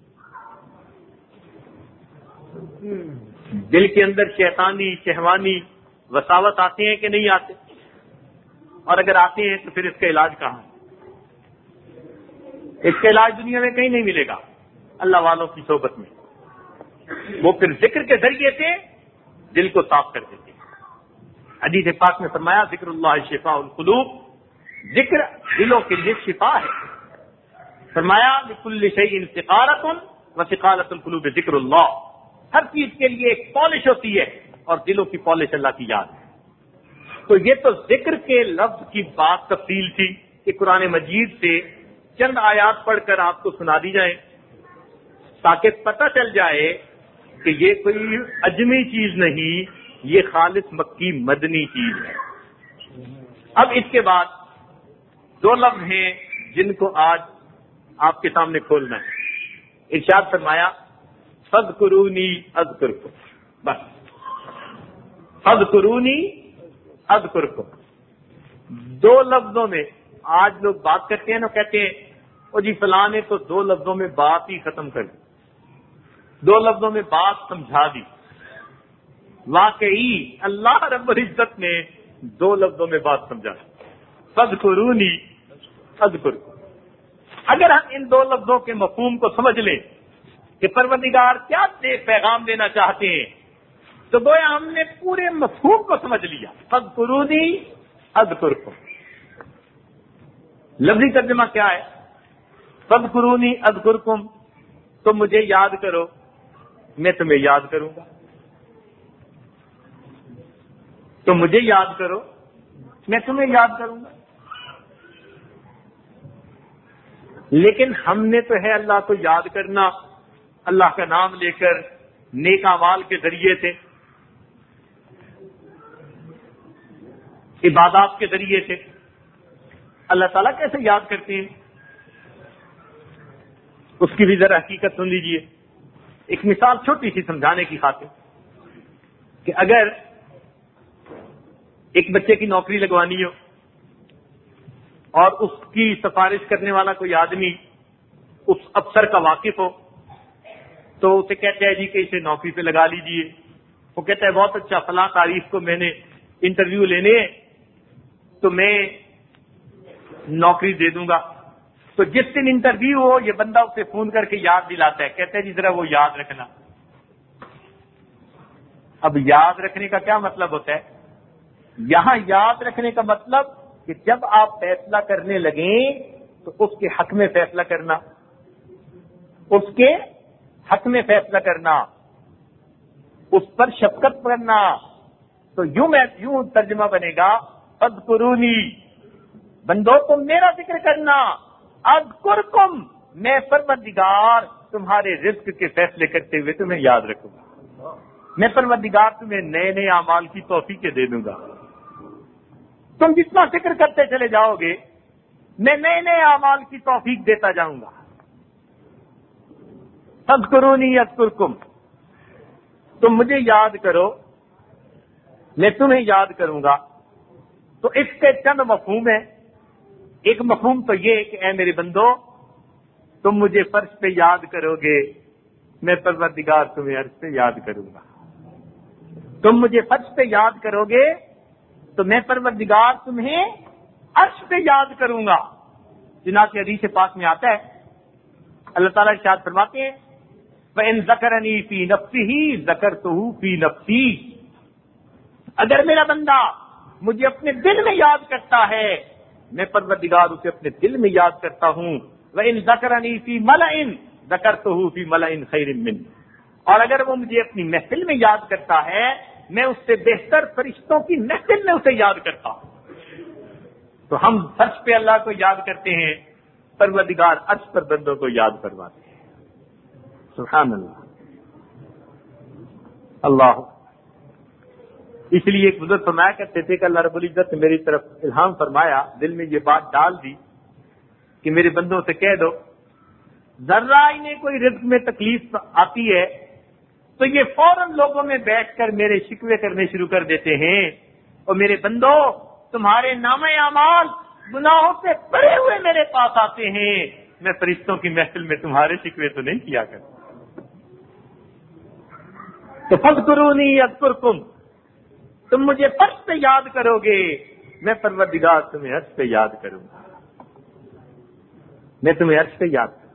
دل کے اندر شیطانی شہوانی وساوت آتے ہیں کہ نہیں آتے؟ اور اگر آتے ہیں تو پھر اس کا علاج کہاں ہے؟ اس کا علاج دنیا میں کہیں نہیں ملے گا اللہ والوں کی صحبت میں۔ وہ پھر ذکر کے ذریعے سے دل کو صاف کر دیتے ہیں۔ حدیث پاک میں فرمایا ذکر اللہ شفاء القلوب، ذکر دلوں کے لیے شفا ہے۔ فرمایا لکل شیء سقالۃ وسقالۃ القلوب ذکر اللہ، ہر چیز کے لیے ایک پالش ہوتی ہے اور دلوں کی پالش اللہ کی یاد ہے۔ تو یہ تو ذکر کے لفظ کی بات تفصیل تھی کہ قرآن مجید سے چند آیات پڑھ کر آپ کو سنا دی جائیں تاکہ پتہ چل جائے کہ یہ کوئی اجمی چیز نہیں، یہ خالص مکی مدنی چیز ہے۔ اب اس کے بعد دو لفظ ہیں جن کو آج آپ کے سامنے کھولنا ہے۔ ارشاد فرمایا فاذکرونی اذکرکم، بس فاذکرونی اذکرکم۔ دو لفظوں میں آج لوگ بات کرتے ہیں نا، کہتے ہیں او جی فلاں نے تو دو لفظوں میں بات ہی ختم کر دی، دو لفظوں میں بات سمجھا دی۔ واقعی اللہ رب العزت نے دو لفظوں میں بات سمجھا، فاذکرونی اذکرکم۔ اگر ہم ان دو لفظوں کے مفہوم کو سمجھ لیں کہ پروردگار کیا دے پیغام دینا چاہتے ہیں، تو گویا ہم نے پورے مفہوم کو سمجھ لیا۔ فاذکرونی اذکرکم، لفظی ترجمہ کیا ہے؟ فاذکرونی اذکرکم، تم مجھے یاد کرو میں تمہیں یاد کروں گا، تم مجھے یاد کرو میں تمہیں یاد کروں گا۔ لیکن ہم نے تو ہے اللہ کو یاد کرنا اللہ کا نام لے کر نیک اعمال کے ذریعے سے، عبادات کے ذریعے سے۔ اللہ تعالیٰ کیسے یاد کرتے ہیں اس کی بھی ذرا حقیقت سن لیجئے۔ ایک مثال چھوٹی سی سمجھانے کی خاطر کہ اگر ایک بچے کی نوکری لگوانی ہو اور اس کی سفارش کرنے والا کوئی آدمی اس افسر کا واقف ہو تو اسے کہتا ہے جی کہ اسے نوکری پہ لگا لیجئے۔ وہ کہتا ہے بہت اچھا، فلاں تاریخ کو میں نے انٹرویو لینے تو میں نوکری دے دوں گا۔ تو جس دن انٹرویو ہو یہ بندہ اسے فون کر کے یاد دلاتا ہے، کہتا ہے جی ذرا وہ یاد رکھنا۔ اب یاد رکھنے کا کیا مطلب ہوتا ہے؟ یہاں یاد رکھنے کا مطلب کہ جب آپ فیصلہ کرنے لگیں تو اس کے حق میں فیصلہ کرنا، اس کے حق میں فیصلہ کرنا، اس پر شفقت کرنا۔ تو یوں میں یوں ترجمہ بنے گا فاذکرونی، بندو تم میرا ذکر کرنا، اذکرکم، میں پروردگار تمہارے رزق کے فیصلے کرتے ہوئے تمہیں یاد رکھوں گا، میں پروردگار تمہیں نئے نئے اعمال کی توفیقیں دے دوں گا۔ تم جتنا ذکر کرتے چلے جاؤ گے میں نئے نئے اعمال کی توفیق دیتا جاؤں گا۔ فاذکرونی اذکرکم، تم مجھے یاد کرو میں تمہیں یاد کروں گا۔ تو اس کے چند مفہوم ہیں۔ ایک مفہوم تو یہ کہ اے میرے بندو تم مجھے فرش پہ یاد کرو گے، میں پروردگار تمہیں عرش پہ یاد کروں گا۔ تم مجھے فرش پہ یاد کرو گے تو میں پروردگار تمہیں عرش پہ یاد کروں گا۔ چنانچہ حدیث پاک میں آتا ہے اللہ تعالیٰ ارشاد فرماتے ہیں فَإِن ذَكَرَنِي فِي نَفْسِهِ ذَكَرْتُهُ فِي نَفْسِي، اگر میرا بندہ مجھے اپنے دل میں یاد کرتا ہے، میں پروردگار اسے اپنے دل میں یاد کرتا ہوں۔ وَإِن ذَكَرَنِي فِي مَلَئٍ ذَكَرْتُهُ فِي مَلَئٍ خَيْرٍ مِّنْهُ، اور اگر وہ مجھے اپنی محفل میں یاد کرتا ہے، میں اس سے بہتر فرشتوں کی محفل میں اسے یاد کرتا ہوں۔ تو ہم فرش پہ اللہ کو یاد کرتے ہیں، پروردگار عرش پر بندوں کو یاد کرواتے ہیں۔ سبحان اللہ، اللہ۔ اس لیے ایک بزرگ فرمایا کرتے تھے کہ اللہ رب العزت نے میری طرف الہام فرمایا، دل میں یہ بات ڈال دی کہ میرے بندوں سے کہہ دو، ذرہ انہیں کوئی رزق میں تکلیف آتی ہے تو یہ فوراً لوگوں میں بیٹھ کر میرے شکوے کرنے شروع کر دیتے ہیں، اور میرے بندو تمہارے نام اعمال گناہوں سے بھرے ہوئے میرے پاس آتے ہیں، میں فرشتوں کی محفل میں تمہارے شکوے تو نہیں کیا کرتا۔ تو فاذکرونی اذکرکم، تم مجھے فرش پہ یاد کرو گے، میں پروردگار تمہیں عرش پہ یاد کروں گا، میں تمہیں عرش پہ یاد کروں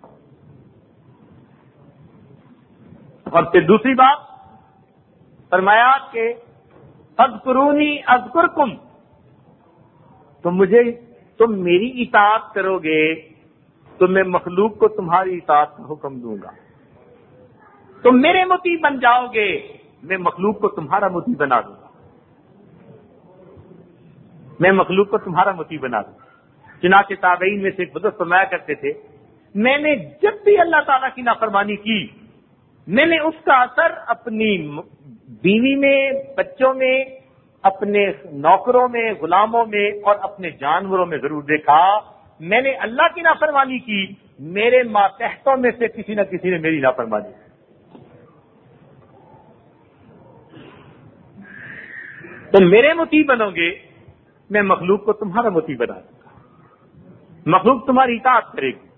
گا۔ اور پھر دوسری بات فرمایا کہ فاذکرونی اذکرکم، تم مجھے تم میری اطاعت کرو گے تو میں مخلوق کو تمہاری اطاعت کا حکم دوں گا، تم میرے مطیع بن جاؤ گے، میں مخلوق کو تمہارا مطیع بنا دوں گا، میں مخلوق کو تمہارا مطیع بنا دوں گا۔ چنانچہ تابعین میں سے ایک بزرگ فرمایا کرتے تھے، میں نے جب بھی اللہ تعالیٰ کی نافرمانی کی، میں نے اس کا اثر اپنی بیوی میں، بچوں میں، اپنے نوکروں میں، غلاموں میں اور اپنے جانوروں میں ضرور دیکھا۔ میں نے اللہ کی نافرمانی کی، میرے ماتحتوں میں سے کسی نہ کسی نے میری نافرمانی کی۔ تم میرے مطیع بنو گے، میں مخلوق کو تمہارا مطیع بنا دوں گا، مخلوق تمہاری اطاعت کرے گی۔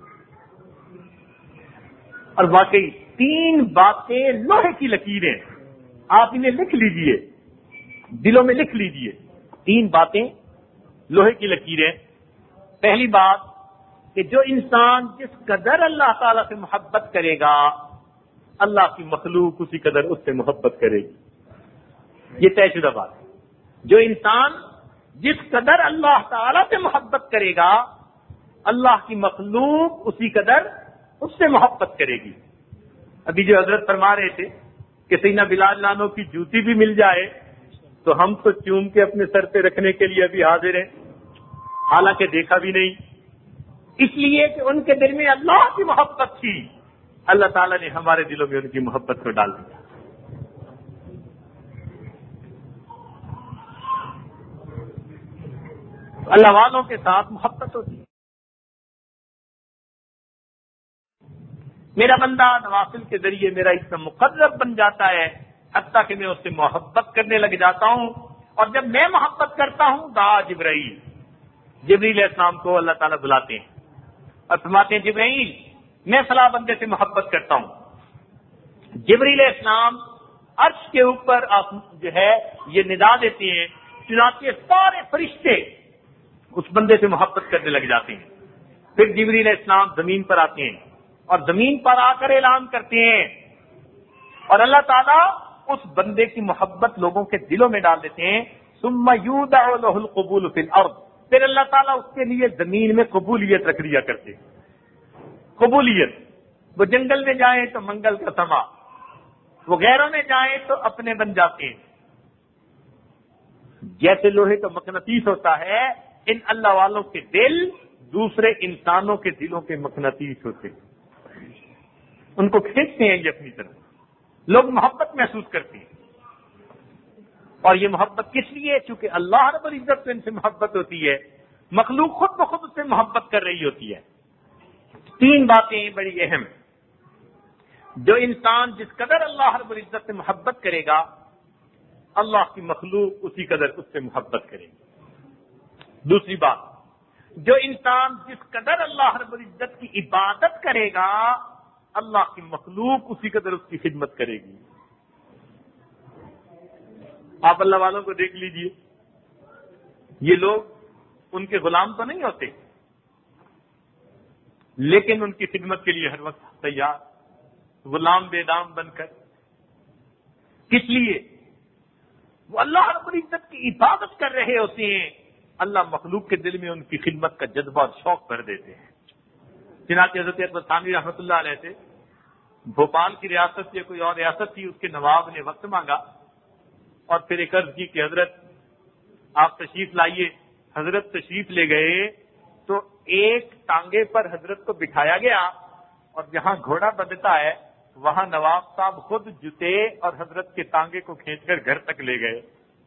اور واقعی تین باتیں لوہے کی لکیریں، آپ انہیں لکھ لیجئے، دلوں میں لکھ لیجئے، تین باتیں لوہے کی لکیریں۔ پہلی بات کہ جو انسان جس قدر اللہ تعالی سے محبت کرے گا، اللہ کی مخلوق اسی قدر اس سے محبت کرے گی، یہ طے شدہ بات ہے۔ جو انسان جس قدر اللہ تعالی سے محبت کرے گا، اللہ کی مخلوق اسی قدر اس سے محبت کرے گی۔ ابھی جو حضرت فرما رہے تھے کہ سیدنا بلال لانو کی جوتی بھی مل جائے تو ہم تو چوم کے اپنے سر پہ رکھنے کے لیے ابھی حاضر ہیں، حالانکہ دیکھا بھی نہیں، اس لیے کہ ان کے دل میں اللہ کی محبت تھی، اللہ تعالیٰ نے ہمارے دلوں میں ان کی محبت کو ڈال دیا۔ اللہ والوں کے ساتھ محبت ہوتی ہے۔ میرا بندہ نوافل کے ذریعے میرا اتنا مقرب بن جاتا ہے حتیٰ کہ میں اس سے محبت کرنے لگ جاتا ہوں، اور جب میں محبت کرتا ہوں دعا جبرائیل، جبریل علیہ السلام کو اللہ تعالیٰ بلاتے ہیں اور فرماتے ہیں جبرائیل میں فلاں بندے سے محبت کرتا ہوں۔ جبریل علیہ السلام عرش کے اوپر جو ہے یہ ندا دیتے ہیں، چنانچہ سارے فرشتے اس بندے سے محبت کرنے لگ جاتے ہیں۔ پھر جبریل علیہ السلام زمین پر آتے ہیں اور زمین پر آ کر اعلان کرتے ہیں، اور اللہ تعالیٰ اس بندے کی محبت لوگوں کے دلوں میں ڈال دیتے ہیں۔ ثم یودع له القبول فی الارض، پھر اللہ تعالیٰ اس کے لیے زمین میں قبولیت رکھ دیا کرتے ہیں۔ قبولیت، وہ جنگل میں جائیں تو منگل کا سما، وہ غیروں میں جائیں تو اپنے بن جاتے ہیں۔ جیسے لوہے کا مقناطیس ہوتا ہے، ان اللہ والوں کے دل دوسرے انسانوں کے دلوں کے مقناطیس ہوتے ہیں، ان کو کھینچتے ہیں یہ اپنی طرف، لوگ محبت محسوس کرتے ہیں۔ اور یہ محبت کس لیے؟ چونکہ اللہ رب العزت سے ان سے محبت ہوتی ہے، مخلوق خود بخود اس سے محبت کر رہی ہوتی ہے۔ تین باتیں بڑی اہم، جو انسان جس قدر اللہ رب العزت سے محبت کرے گا، اللہ کی مخلوق اسی قدر اس سے محبت کرے گی۔ دوسری بات، جو انسان جس قدر اللہ رب العزت کی عبادت کرے گا، اللہ کی مخلوق اسی قدر اس کی خدمت کرے گی۔ آپ اللہ والوں کو دیکھ لیجئے، یہ لوگ ان کے غلام تو نہیں ہوتے، لیکن ان کی خدمت کے لیے ہر وقت تیار، غلام بے دام بن کر۔ کس لیے؟ وہ اللہ رب العزت کی عبادت کر رہے ہوتے ہیں، اللہ مخلوق کے دل میں ان کی خدمت کا جذبہ اور شوق بھر دیتے ہیں۔ چنانچہ حضرت اکبر ثانوی رحمۃ اللہ علیہ سے بھوپال کی ریاست یا کوئی اور ریاست تھی، اس کے نواب نے وقت مانگا اور پھر ایک عرض کی کہ حضرت آپ تشریف لائیے۔ حضرت تشریف لے گئے تو ایک ٹانگے پر حضرت کو بٹھایا گیا اور جہاں گھوڑا بندھتا ہے وہاں نواب صاحب خود جوتے اور حضرت کے ٹانگے کو کھینچ کر گھر تک لے گئے۔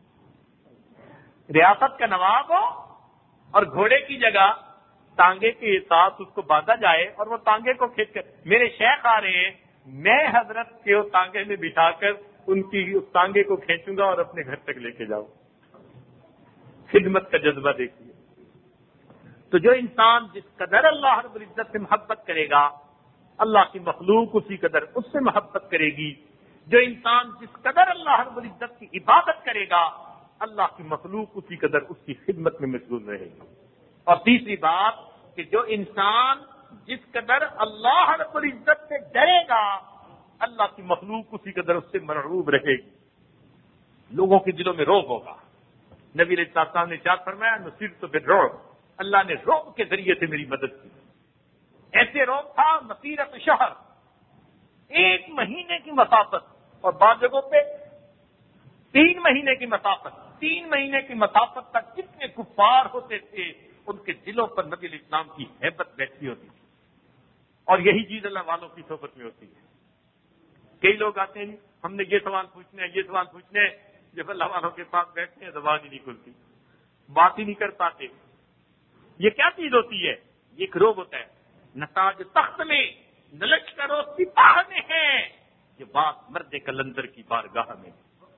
ریاست کا نواب ہو اور گھوڑے کی جگہ ٹانگے کے ساتھ اس کو باندھا جائے اور وہ ٹانگے کو کھینچ کر، میرے شیخ آ رہے ہیں، میں حضرت کے اس ٹانگے میں بٹھا کر ان کی اس ٹانگے کو کھینچوں گا اور اپنے گھر تک لے کے جاؤں۔ خدمت کا جذبہ دیکھیے۔ تو جو انسان جس قدر اللہ رب العزت سے محبت کرے گا، اللہ کی مخلوق اسی قدر اس سے محبت کرے گی۔ جو انسان جس قدر اللہ رب العزت کی عبادت کرے گا، اللہ کی مخلوق اسی قدر اس کی خدمت میں مشغول رہے گی۔ اور تیسری بات کہ جو انسان جس قدر اللہ رب العزت سے ڈرے گا، اللہ کی مخلوق اسی قدر اس سے مرعوب رہے گی۔ لوگوں کے دلوں میں رعب ہوگا۔ نبی علیہ السلام نے ارشاد فرمایا نصرت بالرعب، اللہ نے رعب کے ذریعے سے میری مدد کی۔ ایسے رعب تھا مسیرت شہر، ایک مہینے کی مسافت، اور بعض جگہوں پہ تین مہینے کی مسافت تین مہینے کی مسافت تک کتنے کفار ہوتے تھے، ان کے دلوں پر نبی علیہ السلام کی ہیبت بیٹھتی ہوتی تھی۔ اور یہی چیز اللہ والوں کی صحبت میں ہوتی ہے۔ کئی لوگ آتے ہیں ہم نے یہ سوال پوچھنے ہیں یہ سوال پوچھنے ہیں، جب اللہ والوں کے پاس بیٹھتے ہیں زبان ہی نہیں کھلتی، بات ہی نہیں کر پاتے۔ یہ کیا چیز ہوتی ہے؟ یہ ایک روگ ہوتا ہے۔ نتاج تخت میں نلچ کرو سپاہ میں ہے، یہ بات مرد کلندر کی بارگاہ میں۔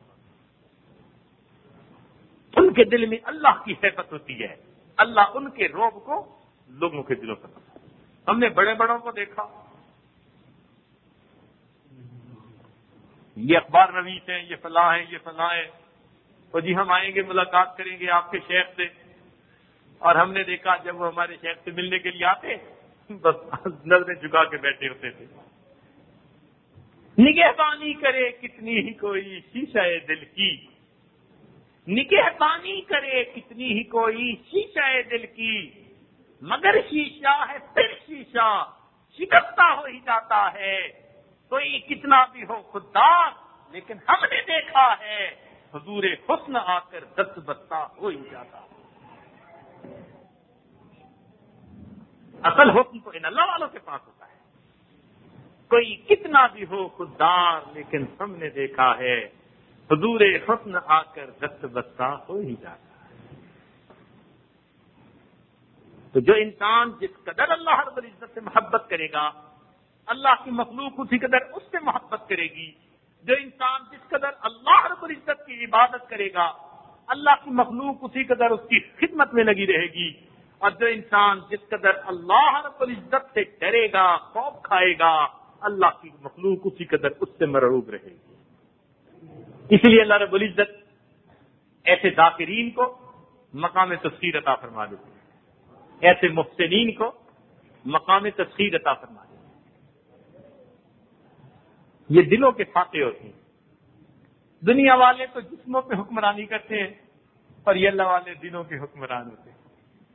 ان کے دل میں اللہ کی ہیبت ہوتی ہے، اللہ ان کے روب کو لوگوں کے دلوں پر۔ ہم نے بڑے بڑوں کو دیکھا، یہ اخبار نویس ہیں، یہ فلاں ہیں، یہ فلاں ہیں، تو جی ہم آئیں گے ملاقات کریں گے آپ کے شیخ سے، اور ہم نے دیکھا جب وہ ہمارے شیخ سے ملنے کے لیے آتے بس نظریں جھکا کے بیٹھے ہوتے تھے۔ نگہبانی کرے کتنی ہی کوئی شیشہ دل کی، نگہبانی کرے کتنی ہی کوئی شیشہ دل کی، مگر شیشہ ہے پھر شیشہ شکستہ ہو ہی جاتا ہے۔ کوئی کتنا بھی ہو خوددار، لیکن ہم نے دیکھا ہے حضور حسن آ کر دست بستہ ہو ہی جاتا ہے۔ اصل حکم تو ان اللہ والوں کے پاس ہوتا ہے۔ کوئی کتنا بھی ہو خوددار، لیکن ہم نے دیکھا ہے حضور حسن آ کر دست بستہ ہو ہی جاتا ہے۔ تو جو انسان جس قدر اللہ رب العزت سے محبت کرے گا، اللہ کی مخلوق اسی قدر اس سے محبت کرے گی۔ جو انسان جس قدر اللہ رب العزت کی عبادت کرے گا، اللہ کی مخلوق اسی قدر اس کی خدمت میں لگی رہے گی۔ اور جو انسان جس قدر اللہ رب العزت سے ڈرے گا، خوف کھائے گا، اللہ کی مخلوق اسی قدر اس سے مرعوب رہے گی۔ اس لیے اللہ رب العزت ایسے ذاکرین کو مقام تسخیر عطا فرما دیتے ہیں، ایسے محسنین کو مقام تسخیر عطا فرما دیتے ہیں۔ یہ دلوں کے فاتح ہوتے ہیں۔ دنیا والے تو جسموں پہ حکمرانی کرتے ہیں، اور یہ اللہ والے دلوں کے حکمران ہوتے ہیں،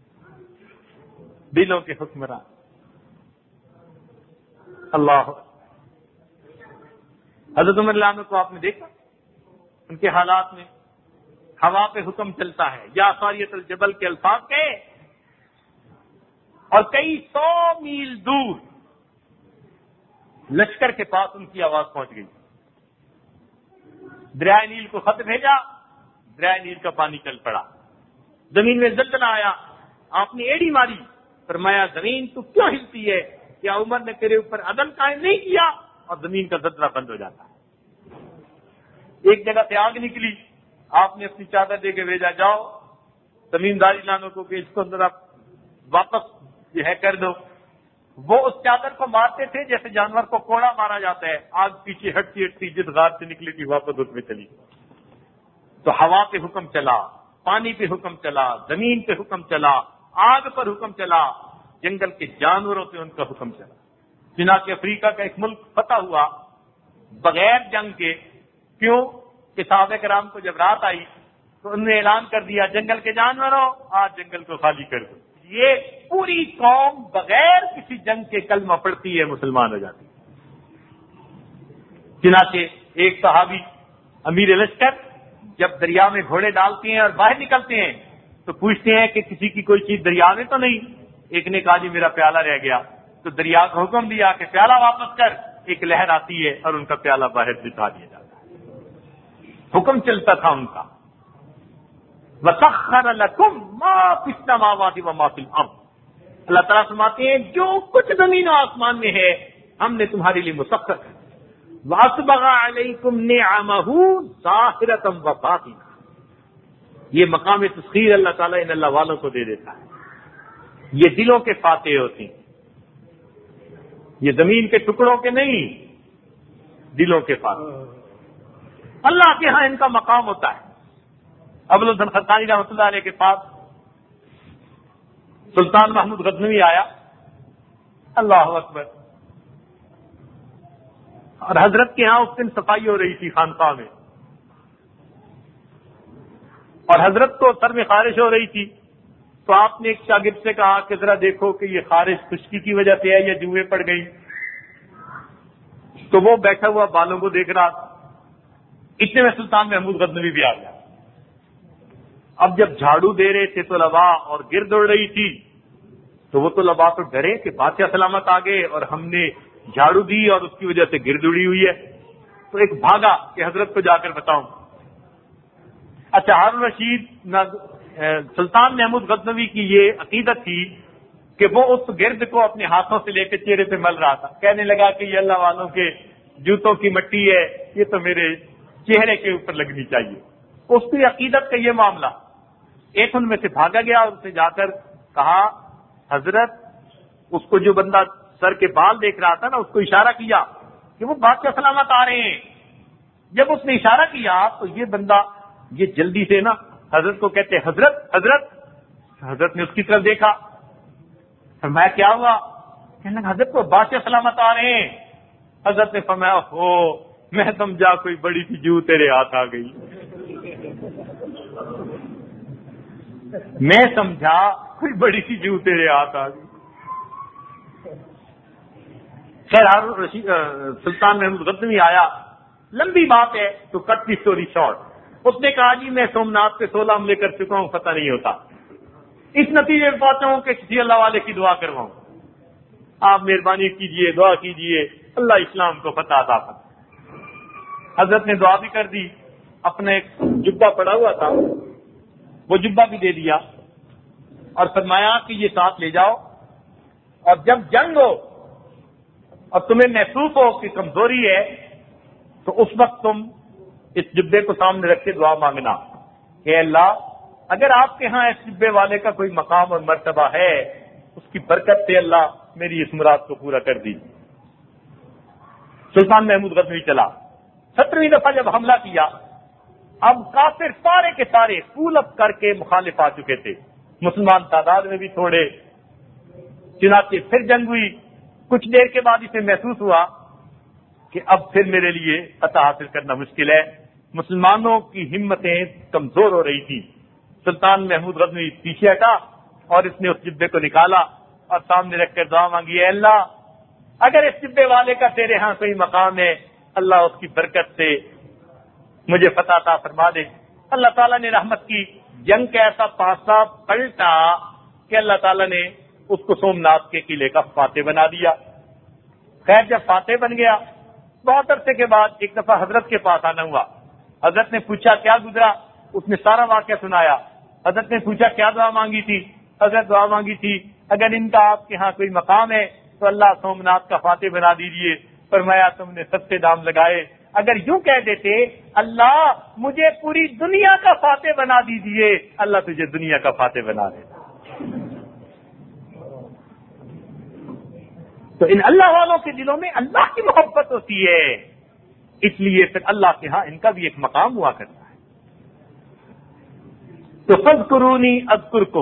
دلوں کے حکمران۔ اللہ حضرت عمر رضی اللہ عنہ کو آپ نے دیکھا، ان کے حالات میں ہوا پہ حکم چلتا ہے، یا ساریت الجبل کے الفاظ کے، اور کئی سو میل دور لشکر کے پاس ان کی آواز پہنچ گئی۔ دریائے نیل کو خط بھیجا، دریائے نیل کا پانی چل پڑا، زمین میں زلزلہ آیا، آپ نے ایڑی ماری، فرمایا زمین تو کیوں ہلتی ہے؟ کیا عمر نے تیرے اوپر عدل قائم نہیں کیا؟ اور زمین کا زلزلہ بند ہو جاتا ہے۔ ایک جگہ سے آگ نکلی، آپ نے اپنی چادر دے کے بھیجا، جاؤ زمینداری لانوں کو کہ اس کو ذرا واپس جو ہے کر دو۔ وہ اس چادر کو مارتے تھے جیسے جانور کو کوڑا مارا جاتا ہے، آگ پیچھے ہٹتی ہٹتی جس غار سے نکلی تھی واپس اس میں چلی۔ تو ہوا پہ حکم چلا، پانی پہ حکم چلا، زمین پہ حکم چلا، آگ پر حکم چلا، جنگل کے جانوروں پہ ان کا حکم چلا۔ چنانچہ افریقہ کا ایک ملک فتح ہوا بغیر جنگ کے، کیوں کہ صحابہ کرام کو جب رات آئی تو انہوں نے اعلان کر دیا جنگل کے جانوروں آج جنگل کو خالی کر دو. یہ پوری قوم بغیر کسی جنگ کے کلمہ پڑھتی ہے مسلمان ہو جاتی ہے. چنانچہ ایک صحابی امیر لشکر جب دریا میں گھوڑے ڈالتے ہیں اور باہر نکلتے ہیں تو پوچھتے ہیں کہ کسی کی کوئی چیز دریا میں تو نہیں. ایک نے کہا جی میرا پیالہ رہ گیا. تو دریا کو حکم دیا کہ پیالہ واپس کر. ایک لہر آتی ہے اور ان کا پیالہ باہر بٹھا دیا جاتا ہے. حکم چلتا تھا ان کا. وَسَخَّرَ لَكُم مَّا فِي السَّمَاوَاتِ وَمَا فِي الْأَرْضِ. اللہ تعالیٰ فرماتے ہیں جو کچھ زمین و آسمان میں ہے ہم نے تمہارے لیے مسخر کر. وَأَسْبَغَ عَلَيْكُمْ نِعَمَهُ ظَاهِرَةً وَبَاطِنَةً. یہ مقام تسخیر اللہ تعالیٰ ان اللہ والوں کو دے دیتا ہے. یہ دلوں کے فاتح ہوتے ہیں, یہ زمین کے ٹکڑوں کے نہیں, دلوں کے فاتح. اللہ کے ہاں ان کا مقام ہوتا ہے. ابو الحسن خرقانی رحمۃ اللہ علیہ کے پاس سلطان محمود غزنوی آیا. اللہ اکبر. اور حضرت کے ہاں اس دن صفائی ہو رہی تھی خانقاہ میں, اور حضرت کو سر میں خارش ہو رہی تھی. تو آپ نے ایک شاگرد سے کہا کہ ذرا دیکھو کہ یہ خارش خشکی کی وجہ سے ہے یا جوئیں پڑ گئی. تو وہ بیٹھا ہوا بالوں کو دیکھ رہا. اتنے میں سلطان محمود غزنوی بھی آ گیا. اب جب جھاڑو دے رہے تھے طلباء اور گرد اڑ رہی تھی تو وہ طلباء تو ڈرے کہ بادشاہ سلامت آ گئے اور ہم نے جھاڑو دی اور اس کی وجہ سے گرد اڑی ہوئی ہے. تو ایک بھاگا کہ حضرت کو جا کر بتاؤں. اچھا, ہارون رشید سلطان محمود غزنوی کی یہ عقیدت تھی کہ وہ اس گرد کو اپنے ہاتھوں سے لے کے چہرے پہ مل رہا تھا. کہنے لگا کہ یہ اللہ والوں کے جوتوں کی مٹی ہے, یہ تو میرے چہرے کے اوپر لگنی چاہیے. اس کی عقیدت کا یہ معاملہ. ایک ان میں سے بھاگا گیا اور اسے جا کر کہا حضرت, اس کو جو بندہ سر کے بال دیکھ رہا تھا نا اس کو اشارہ کیا کہ وہ بادشاہ سلامت آ رہے ہیں. جب اس نے اشارہ کیا تو یہ بندہ یہ جلدی سے نا حضرت کو کہتے حضرت حضرت. حضرت نے اس کی طرف دیکھا. فرمایا کیا ہوا؟ کہنے لگا حضرت کو بادشاہ سلامت آ رہے ہیں. حضرت نے فرمایا ہو میں سمجھا کوئی بڑی سی جو تیرے ہاتھ آ گئی. میں سمجھا کوئی بڑی سی جو تیرے ہاتھ آ گئی. خیر ہارون رشید سلطان محمود غزنوی آیا. لمبی بات ہے تو کٹ دی اسٹوری شارٹ. اس نے کہا جی میں سومناتھ پہ سولہ حملے کر چکا ہوں, پتہ نہیں ہوتا. اس نتیجے پہ پہنچا ہوں کہ کسی اللہ والے کی دعا کرواؤں. آپ مہربانی کیجئے, دعا کیجئے, اللہ اسلام کو فتح عطا فرمائے. حضرت نے دعا بھی کر دی. اپنا ایک جبہ پڑا ہوا تھا وہ جبہ بھی دے دیا اور فرمایا کہ یہ ساتھ لے جاؤ, اور جب جنگ ہو اور تمہیں محسوس ہو کہ کمزوری ہے تو اس وقت تم اس جبے کو سامنے رکھ کے دعا مانگنا کہ اللہ اگر آپ کے ہاں اس جبے والے کا کوئی مقام اور مرتبہ ہے اس کی برکت سے اللہ میری اس مراد کو پورا کر دیجیے. سلطان محمود غزنوی چلا. سترویں دفعہ جب حملہ کیا اب کافر سارے کے سارے پول اپ کر کے مخالف آ چکے تھے, مسلمان تعداد میں بھی تھوڑے. چنانچہ پھر جنگ ہوئی. کچھ دیر کے بعد اسے محسوس ہوا کہ اب پھر میرے لیے فتح حاصل کرنا مشکل ہے. مسلمانوں کی ہمتیں کمزور ہو رہی تھی. سلطان محمود غزنوی پیچھے ہٹا اور اس نے اس جبے کو نکالا اور سامنے رکھ کر دعا مانگی, اے اللہ اگر اس جبے والے کا تیرے ہاں کوئی مقام ہے اللہ اس کی برکت سے مجھے فتح عطا فرما دے. اللہ تعالیٰ نے رحمت کی. جنگ کا ایسا پاسا پلٹا کہ اللہ تعالیٰ نے اس کو سومناتھ کے قلعے کا فاتح بنا دیا. خیر جب فاتح بن گیا بہت عرصے کے بعد ایک دفعہ حضرت کے پاس آنا ہوا. حضرت نے پوچھا کیا گزرا؟ اس نے سارا واقعہ سنایا. حضرت نے پوچھا کیا دعا مانگی تھی؟ حضرت دعا مانگی تھی اگر ان کا آپ کے ہاں کوئی مقام ہے تو اللہ سومناتھ کا فاتح بنا دیجیے. فرمایا تم نے سستے دام لگائے. اگر یوں کہہ دیتے اللہ مجھے پوری دنیا کا فاتح بنا دیجیے, اللہ تجھے دنیا کا فاتح بنا دے. تو ان اللہ والوں کے دلوں میں اللہ کی محبت ہوتی ہے, اس لیے پھر اللہ کے ہاں ان کا بھی ایک مقام ہوا کرتا ہے. تو فاذکرونی اذکرکم,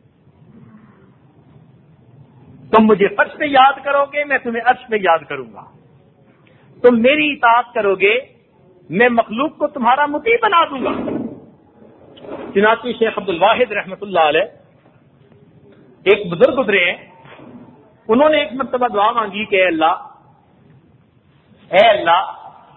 تم مجھے فرش میں یاد کرو گے میں تمہیں عرش میں یاد کروں گا. تم میری اطاعت کرو گے میں مخلوق کو تمہارا مطیع بنا دوں گا۔ چنانچہ شیخ عبد الواحد رحمۃ اللہ علیہ ایک بزرگ گزرے ہیں، انہوں نے ایک مرتبہ دعا مانگی کہ اے اللہ اے اللہ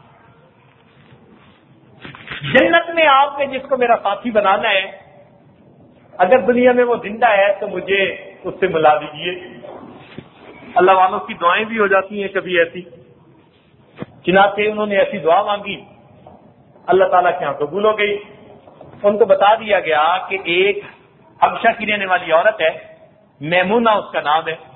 جنت میں آپ نے جس کو میرا ساتھی بنانا ہے، اگر دنیا میں وہ زندہ ہے تو مجھے اس سے ملا دیجیے۔ اللہ والوں کی دعائیں بھی ہو جاتی ہیں کبھی ایسی، چنانچہ انہوں نے ایسی دعا مانگی، اللہ تعالیٰ کے یہاں قبول ہو گئی۔ ان کو بتا دیا گیا کہ ایک حبشہ کی رہنے والی عورت ہے، میمونہ اس کا نام ہے،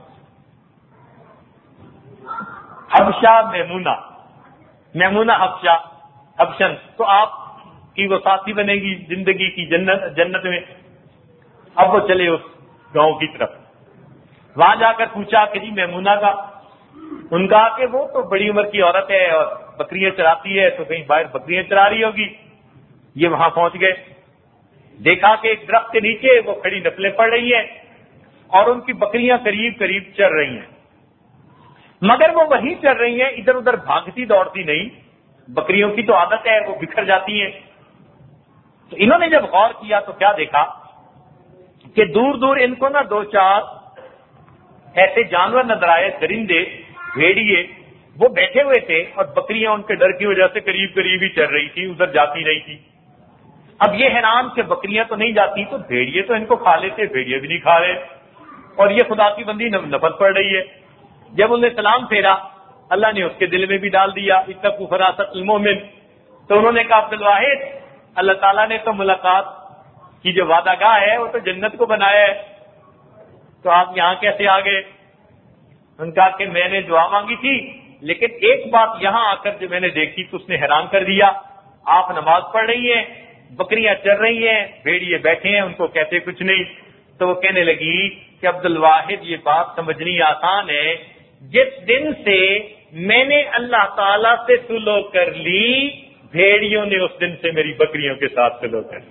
حبشہ میمونہ، میمونہ حبشہ حبشن، تو آپ کی وہ ساتھی بنے گی زندگی کی جنت جنت میں۔ اب وہ چلے اس گاؤں کی طرف، وہاں جا کر پوچھا کہ جی میمونہ کا، ان کا کہ وہ تو بڑی عمر کی عورت ہے اور بکریاں چراتی ہے، تو کہیں باہر بکریاں چرا رہی ہوگی۔ یہ وہاں پہنچ گئے، دیکھا کہ ایک درخت کے نیچے وہ کھڑی نسلیں پڑ رہی ہیں اور ان کی بکریاں قریب قریب چر رہی ہیں، مگر وہ وہیں چر رہی ہیں، ادھر ادھر بھاگتی دوڑتی نہیں۔ بکریوں کی تو عادت ہے وہ بکھر جاتی ہیں۔ تو انہوں نے جب غور کیا تو کیا دیکھا کہ دور دور ان کو نا دو چار ایسے جانور نظر آئے، درندے بھیڑیے، وہ بیٹھے ہوئے تھے اور بکریاں ان کے ڈر کی وجہ سے قریب قریب ہی چل رہی تھی، ادھر جاتی نہیں تھی۔ اب یہ حیران کہ بکریاں تو نہیں جاتی تو بھیڑیے تو ان کو کھا لیتے، بھیڑیے بھی نہیں کھا رہے، اور یہ خدا کی بندی نفل پڑ رہی ہے۔ جب انہوں نے سلام پھیرا، اللہ نے اس کے دل میں بھی ڈال دیا اتقوا فراست المومن، تو انہوں نے کہا عبد الواحد اللہ تعالیٰ نے تو ملاقات کی جو وعدہ گاہ ہے وہ تو جنت کو بنایا ہے، تو آپ یہاں کیسے آ گئے؟ ان کا کہ میں نے دعا مانگی تھی، لیکن ایک بات یہاں آ کر جو میں نے دیکھی تو اس نے حیران کر دیا۔ آپ نماز پڑھ رہی ہیں، بکریاں چر رہی ہیں، بھیڑیے بیٹھے ہیں، ان کو کہتے کچھ نہیں۔ تو وہ کہنے لگی کہ عبد الواحد یہ بات سمجھنی آسان ہے، جس دن سے میں نے اللہ تعالیٰ سے سلوک کر لی، بھیڑیوں نے اس دن سے میری بکریوں کے ساتھ سلوک کر لی،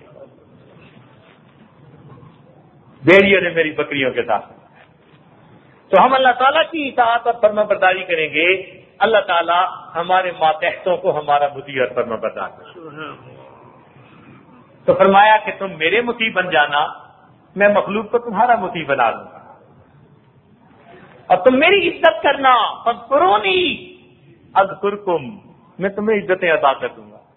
بھیڑیوں نے میری بکریوں کے ساتھ۔ تو ہم اللہ تعالیٰ کی اطاعت اور فرما برداری کریں گے، اللہ تعالیٰ ہمارے ماتحتوں کو ہمارا مطیع اور فرما بردار کرے۔ تو فرمایا کہ تم میرے مطیع بن جانا، میں مخلوق کو تمہارا مطیع بنا دوں گا، اور تم میری عزت کرنا، فاذکرونی اذکرکم، میں تمہیں عزتیں عطا کر دوں گا۔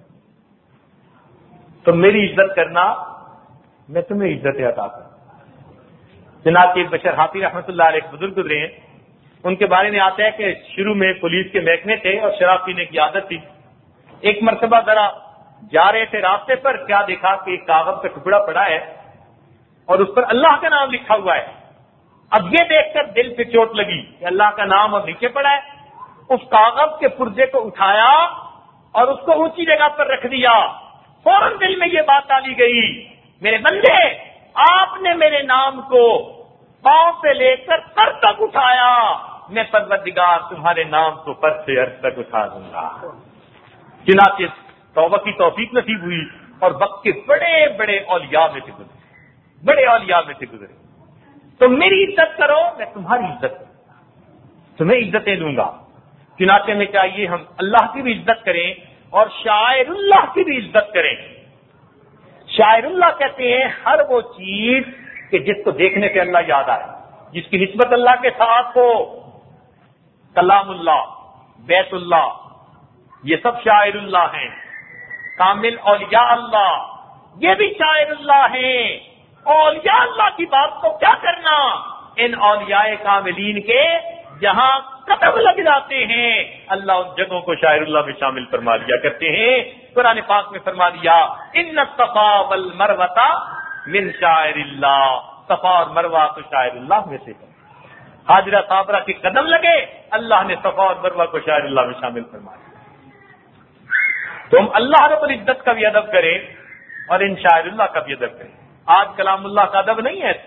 تم میری عزت کرنا، میں تمہیں عزتیں عطا کر دوں گا۔ جناب بشر حافی رحمۃ اللہ علیہ ایک بزرگ گزرے ہیں، ان کے بارے میں آتا ہے کہ شروع میں پولیس کے محکمے تھے اور شراب پینے کی عادت تھی۔ ایک مرتبہ ذرا جا رہے تھے راستے پر، کیا دیکھا کہ ایک کاغذ کا ٹکڑا پڑا ہے اور اس پر اللہ کا نام لکھا ہوا ہے۔ اب یہ دیکھ کر دل پہ چوٹ لگی کہ اللہ کا نام اور نیچے پڑا ہے۔ اس کاغذ کے پرزے کو اٹھایا اور اس کو اونچی جگہ پر رکھ دیا۔ فوراً دل میں یہ بات ڈالی گئی، میرے بندے آپ نے میرے نام کو پاؤں سے لے کر سر تک اٹھایا، میں پروردگار تمہارے نام کو پر سے عرش تک اٹھا دوں گا۔ چنانچہ توبہ کی توفیق نصیب ہوئی اور وقت کے بڑے بڑے اولیاء میں سے گزرے، بڑے اولیاء میں سے گزرے۔ تم میری عزت کرو، میں تمہاری عزت کروں، تمہیں عزتیں دوں گا۔ چنانچہ میں چاہیے ہم اللہ کی بھی عزت کریں اور شاعر اللہ کی بھی عزت کریں۔ شاعر اللہ کہتے ہیں ہر وہ چیز کہ جس کو دیکھنے سے اللہ یاد آئے، جس کی نسبت اللہ کے ساتھ ہو، کلام اللہ، بیت اللہ، یہ سب شاعر اللہ ہیں۔ کامل اولیاء اللہ یہ بھی شاعر اللہ ہیں۔ اولیاء اللہ کی بات کو کیا کرنا، ان اولیاء کاملین کے جہاں قدم لگ جاتے ہیں اللہ ان جگہوں کو شاعر اللہ میں شامل فرما لیا کرتے ہیں۔ قرآن پاک میں فرما دیا ان الصفا والمروہ من شاعر اللہ، صفا اور مروہ تو شاعر اللہ میں سے ہے۔ حاجرہ صابرہ کے قدم لگے، اللہ نے صفا اور مروہ کو شاعر اللہ میں شامل فرما لیا۔ تو ہم اللہ رب العزت کا بھی ادب کریں اور ان شاعر اللہ کا بھی ادب کریں۔ آج کلام اللہ کا ادب نہیں ہے۔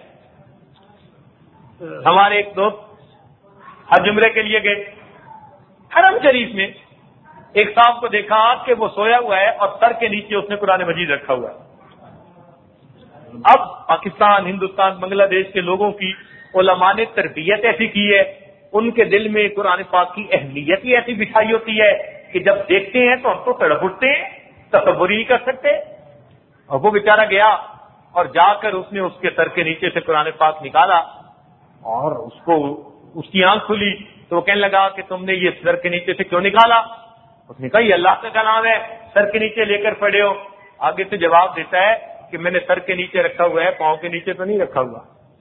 ہمارے ایک دوست حج عمرے کے لیے گئے، حرم شریف میں ایک صاحب کو دیکھا کہ وہ سویا ہوا ہے اور سر کے نیچے اس نے قرآن مجید رکھا ہوا ہے۔ اب پاکستان، ہندوستان، بنگلہ دیش کے لوگوں کی علماء نے تربیت ایسی کی ہے، ان کے دل میں قرآن پاک کی اہمیت ہی ایسی بٹھائی ہوتی ہے کہ جب دیکھتے ہیں تو ہم تو تڑپ اٹھتے ہیں، تصور ہی نہیں کر سکتے. اور وہ بیچارہ گیا اور جا کر اس نے اس کے سر کے نیچے سے قرآن پاک نکالا اور اس کو اس کی آنکھ کھلی تو وہ کہنے لگا کہ تم نے یہ سر کے نیچے سے کیوں نکالا؟ اس نے کہا یہ اللہ کا کلام ہے، سر کے نیچے لے کر پڑھے ہو. آگے سے جواب دیتا ہے کہ میں نے سر کے نیچے رکھا ہوا ہے، پاؤں کے نیچے تو نہیں رکھا ہوا.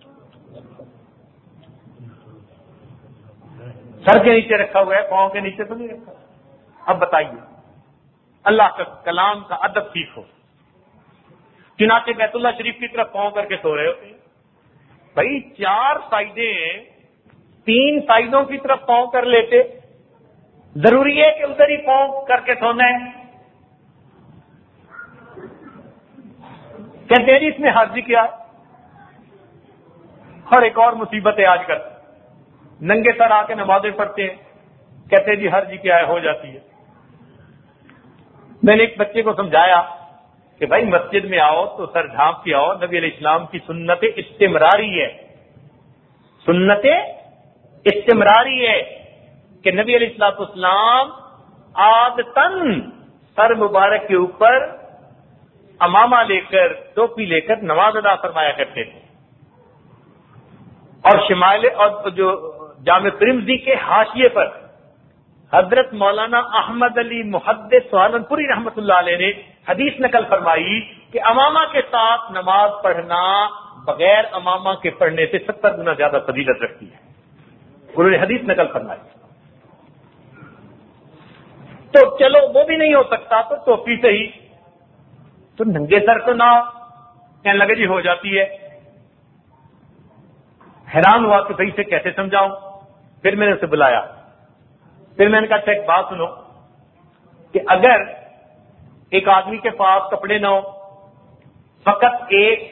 سر کے نیچے رکھا ہوا ہے، پاؤں کے نیچے تو نہیں رکھا. اب بتائیے، اللہ کا کلام کا ادب سیکھو. چنانچہ بیت اللہ شریف کی طرف پاؤں کر کے سو رہے ہوتے ہیں. بھائی چار سائڈیں ہیں، تین سائڈوں کی طرف پاؤں کر لیتے، ضروری ہے کہ ادھر ہی پاؤں کر کے سونا ہے؟ کہتے ہیں جی اس نے حرج کیا. اور ایک اور مصیبت ہے آج کل، ننگے سر آ کے نمازیں پڑھتے ہیں، کہتے ہیں جی حرج کیا ہے، ہو جاتی ہے. میں نے ایک بچے کو سمجھایا کہ بھائی مسجد میں آؤ تو سر ڈھانپ کے آؤ. نبی علیہ السلام کی سنت استمراری ہے، سنت استمراری ہے کہ نبی علیہ الصلوۃ والسلام عادتاً سر مبارک کے اوپر امامہ لے کر ٹوپی لے کر نماز ادا فرمایا کرتے تھے. اور شمال اور جو جامع ترمذی کے حاشیے پر حضرت مولانا احمد علی محدث سہارنپوری رحمۃ اللہ علیہ نے حدیث نقل فرمائی کہ امامہ کے ساتھ نماز پڑھنا بغیر امامہ کے پڑھنے سے ستر گنا زیادہ فضیلت رکھتی ہے. انہوں نے حدیث نقل فرمائی. تو چلو وہ بھی نہیں ہو سکتا تو ٹوپی سے ہی، تو ننگے سر تو نہ کہنے لگے جی ہو جاتی ہے. حیران ہوا کہ بھائی سے کیسے سمجھاؤں. پھر میں نے اسے بلایا، پھر میں نے کہا ایک بات سنو کہ اگر ایک آدمی کے پاس کپڑے نہ ہو، فقط ایک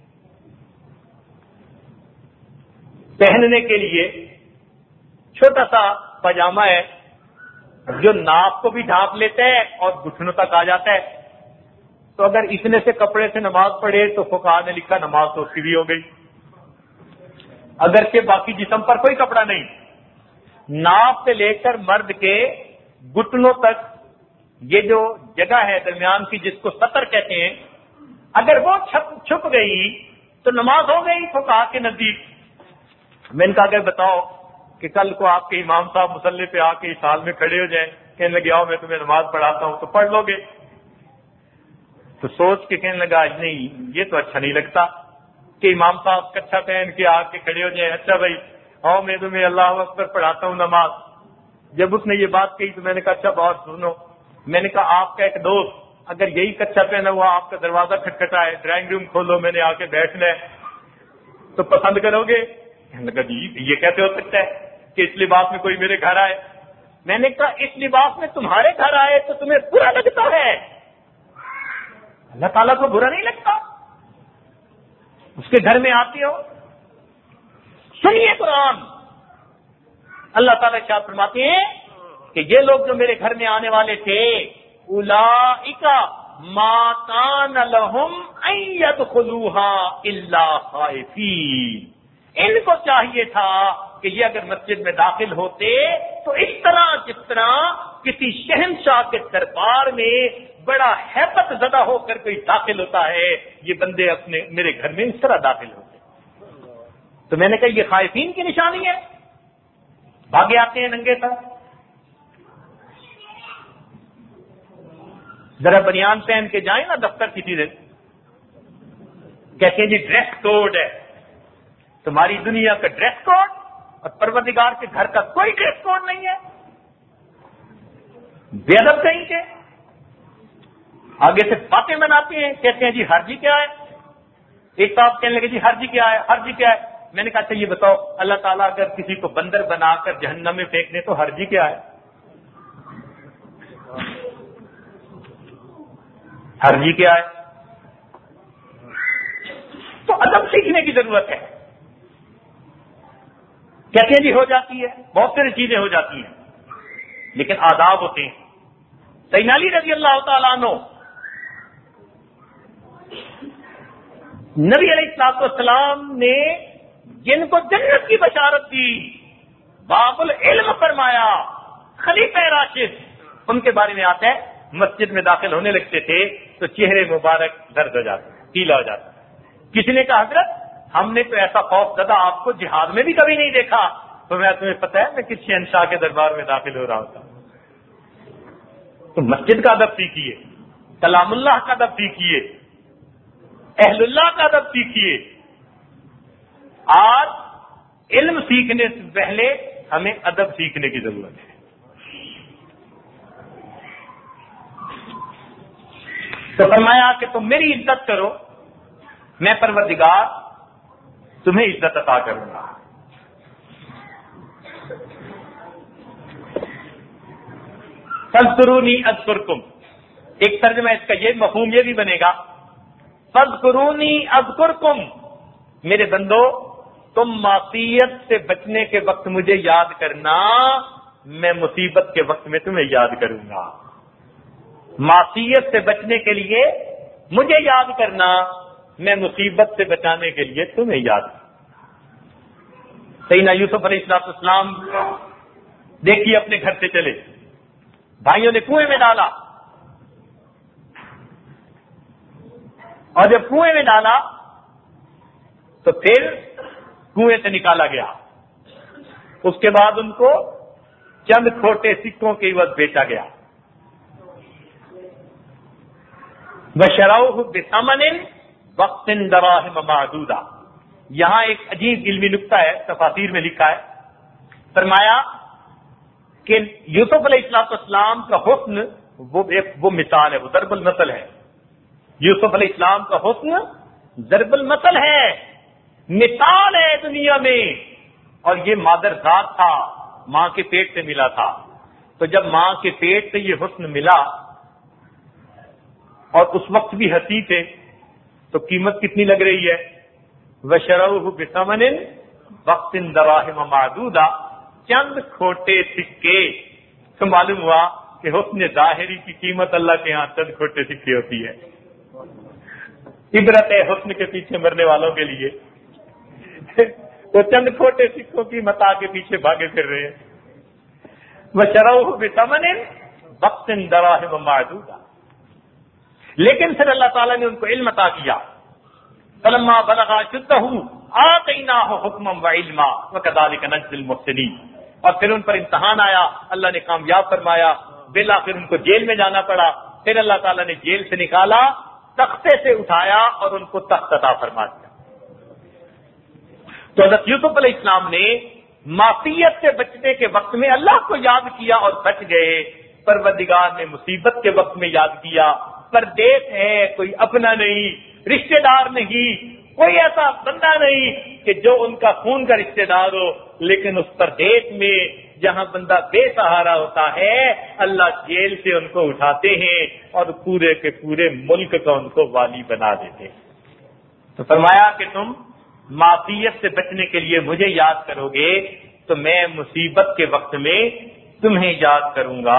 پہننے کے لیے چھوٹا سا پاجامہ ہے جو ناپ کو بھی ڈھانپ لیتا ہے اور گھٹنوں تک آ جاتا ہے، تو اگر اتنے سے کپڑے سے نماز پڑھے تو فقہاء نے لکھا نماز تو اس کی بھی ہو گئی. اگرچہ باقی جسم پر کوئی کپڑا نہیں، ناپ سے لے کر مرد کے گھٹنوں تک یہ جو جگہ ہے درمیان کی جس کو سطر کہتے ہیں، اگر وہ چھپ چھپ گئی تو نماز ہو گئی فقہاء کے نزدیک. میں نے کہا کہ بتاؤ کہ کل کو آپ کے امام صاحب مصلی پہ آ کے اس حال میں کھڑے ہو جائیں، کہنے لگے آؤ میں تمہیں نماز پڑھاتا ہوں، تو پڑھ لو گے. تو سوچ کے کہنے لگا نہیں یہ تو اچھا نہیں لگتا کہ امام صاحب کچھا پہن کے آ کے کھڑے ہو جائیں. اچھا بھائی آؤ میں تمہیں اللہ اکبر پڑھاتا ہوں نماز. جب اس نے یہ بات کہی تو میں نے کہا اچھا بہت سنو. میں نے کہا آپ کا ایک دوست اگر یہی کچھا پہنا ہوا آپ کا دروازہ کھٹکھٹائے، ڈرائنگ روم کھولو میں نے آ کے بیٹھنا ہے، تو پسند کرو گے؟ کہنے لگا جی یہ کیسے ہو سکتا ہے کہ اس لباس میں کوئی میرے گھر آئے. میں نے کہا اس لباس میں تمہارے گھر آئے تو تمہیں برا لگتا ہے، اللہ تعالیٰ کو برا نہیں لگتا. اس کے گھر میں آتی ہو. سنیے قرآن، اللہ تعالیٰ ارشاد فرماتے ہیں کہ یہ لوگ جو میرے گھر میں آنے والے تھے، اولئک ما کان لہم ان یدخلوها الا خائفین، ان کو چاہیے تھا کہ یہ اگر مسجد میں داخل ہوتے تو اس طرح جس طرح کسی شہنشاہ کے دربار میں بڑا ہیبت زدہ ہو کر کوئی داخل ہوتا ہے، یہ بندے اپنے میرے گھر میں اس طرح داخل ہوتے. تو میں نے کہا یہ خائفین کی نشانی ہے، بھاگے آتے ہیں ننگے سر. ذرا بنیان پہن کے جائیں نا دفتر کسی دن، کہتے ہیں جی ڈریس کوڈ ہے. تمہاری دنیا کا ڈریس کوڈ اور پروردگار کے گھر کا کوئی ڈریس کوڈ نہیں ہے. بے ادب کہیں کے آگے سے باتیں بناتے ہیں، کہتے ہیں جی حرجی کیا ہے. ایک صاحب کہنے لگے جی حرجی کیا ہے، حرجی کیا ہے. میں نے کہا اچھا یہ بتاؤ اللہ تعالیٰ اگر کسی کو بندر بنا کر جہنم میں پھینک دے تو حرجی کیا ہے؟ حرجی کیا ہے؟ تو ادب سیکھنے کی ضرورت ہے. کہتے ہیں جی ہو جاتی ہے، بہت ساری چیزیں ہو جاتی ہیں لیکن آداب ہوتے ہیں. سیدنا علی رضی اللہ تعالیٰ عنہ نبی علیہ الصلوۃ والسلام نے جن کو جنت کی بشارت دی، باب العلم فرمایا، خلیفہ راشد ان کے بارے میں آتا ہے مسجد میں داخل ہونے لگتے تھے تو چہرے مبارک زرد ہو جاتے، پیلا ہو جاتا۔ کسی نے کہا حضرت ہم نے تو ایسا خوف زدہ آپ کو جہاد میں بھی کبھی نہیں دیکھا، تو میں تمہیں پتہ ہے میں کس شہنشاہ کے دربار میں داخل ہو رہا ہوتا۔ تو مسجد کا ادب سیکھیے، کلام اللہ کا ادب سیکھیے، اہل اللہ کا ادب سیکھیے۔ آج علم سیکھنے سے پہلے ہمیں ادب سیکھنے کی ضرورت ہے۔ تو فرمایا کہ تم میری عزت کرو، میں پروردگار تمہیں عزت عطا کروں گا۔ فاذکرونی اذکرکم، ایک ترجمہ اس کا یہ مفہوم یہ بھی بنے گا، فاذکرونی اذکرکم، میرے بندو تم معصیت سے بچنے کے وقت مجھے یاد کرنا، میں مصیبت کے وقت میں تمہیں یاد کروں گا۔ معصیت سے بچنے کے لیے مجھے یاد کرنا، میں مصیبت سے بچانے کے لیے تمہیں یاد کروں۔ سیدنا یوسف علیہ السلام دیکھیے اپنے گھر سے چلے، بھائیوں نے کنویں میں ڈالا، اور جب کنویں میں ڈالا تو پھر کنویں سے نکالا گیا، اس کے بعد ان کو چند کھوٹے سکوں کے عوض بیچا گیا۔ وَشَرَوْهُ بِثَمَنٍ وَقْتٍ دَرَاهِمَ مَعْدُودَةٍ، یہاں ایک عجیب علمی نکتہ ہے، تفاسیر میں لکھا ہے، فرمایا کہ یوسف علیہ السلام کا حسن وہ ایک وہ مثال ہے، وہ ضرب المثل ہے۔ یوسف علیہ السلام کا حسن ضرب المثل ہے، مثال ہے دنیا میں، اور یہ مادر ذات تھا، ماں کے پیٹ سے ملا تھا۔ تو جب ماں کے پیٹ سے یہ حسن ملا اور اس وقت بھی ہنسی تھے تو قیمت کتنی لگ رہی ہے؟ وَشَرَوْهُ بِثَمَنٍ وَقْتٍ دَرَاهِمَ مَعْدُودَةٍ، چند کھوٹے سکے۔ تو معلوم ہوا کہ حسن ظاہری کی قیمت اللہ کے ہاں چند کھوٹے سکے ہوتی ہے۔ عبرت ہے حسن کے پیچھے مرنے والوں کے لیے، وہ چند کھوٹے سکوں کی متاع کے پیچھے بھاگے پھر رہے ہیں۔ وَشَرَوْهُ بِثَمَنٍ وَقْتٍ دَرَاهِمَ مَعْدُودَةٍ، لیکن پھر اللہ تعالیٰ نے ان کو علم عطا کیا۔ فَلَمَّا بَلَغَ أَشُدَّهُ آتَيْنَاهُ حُكْمًا وَعِلْمًا وَكَذَلِكَ نَجْزِي الْمُحْسِنِينَ، اور پھر ان پر امتحان آیا، اللہ نے کامیاب فرمایا، بالآخر ان کو جیل میں جانا پڑا، پھر اللہ تعالیٰ نے جیل سے نکالا، تختے سے اٹھایا اور ان کو تخت عطا فرما دیا۔ تو حضرت یوسف علیہ السلام نے معصیت سے بچنے کے وقت میں اللہ کو یاد کیا اور بچ گئے، پروردگار نے مصیبت کے وقت میں یاد کیا۔ پردیس ہے، کوئی اپنا نہیں، رشتہ دار نہیں، کوئی ایسا بندہ نہیں کہ جو ان کا خون کا رشتہ دار ہو، لیکن اس پردیس میں جہاں بندہ بے سہارا ہوتا ہے، اللہ جیل سے ان کو اٹھاتے ہیں اور پورے کے پورے ملک کا ان کو والی بنا دیتے ہیں۔ تو فرمایا کہ تم معصیت سے بچنے کے لیے مجھے یاد کرو گے تو میں مصیبت کے وقت میں تمہیں یاد کروں گا۔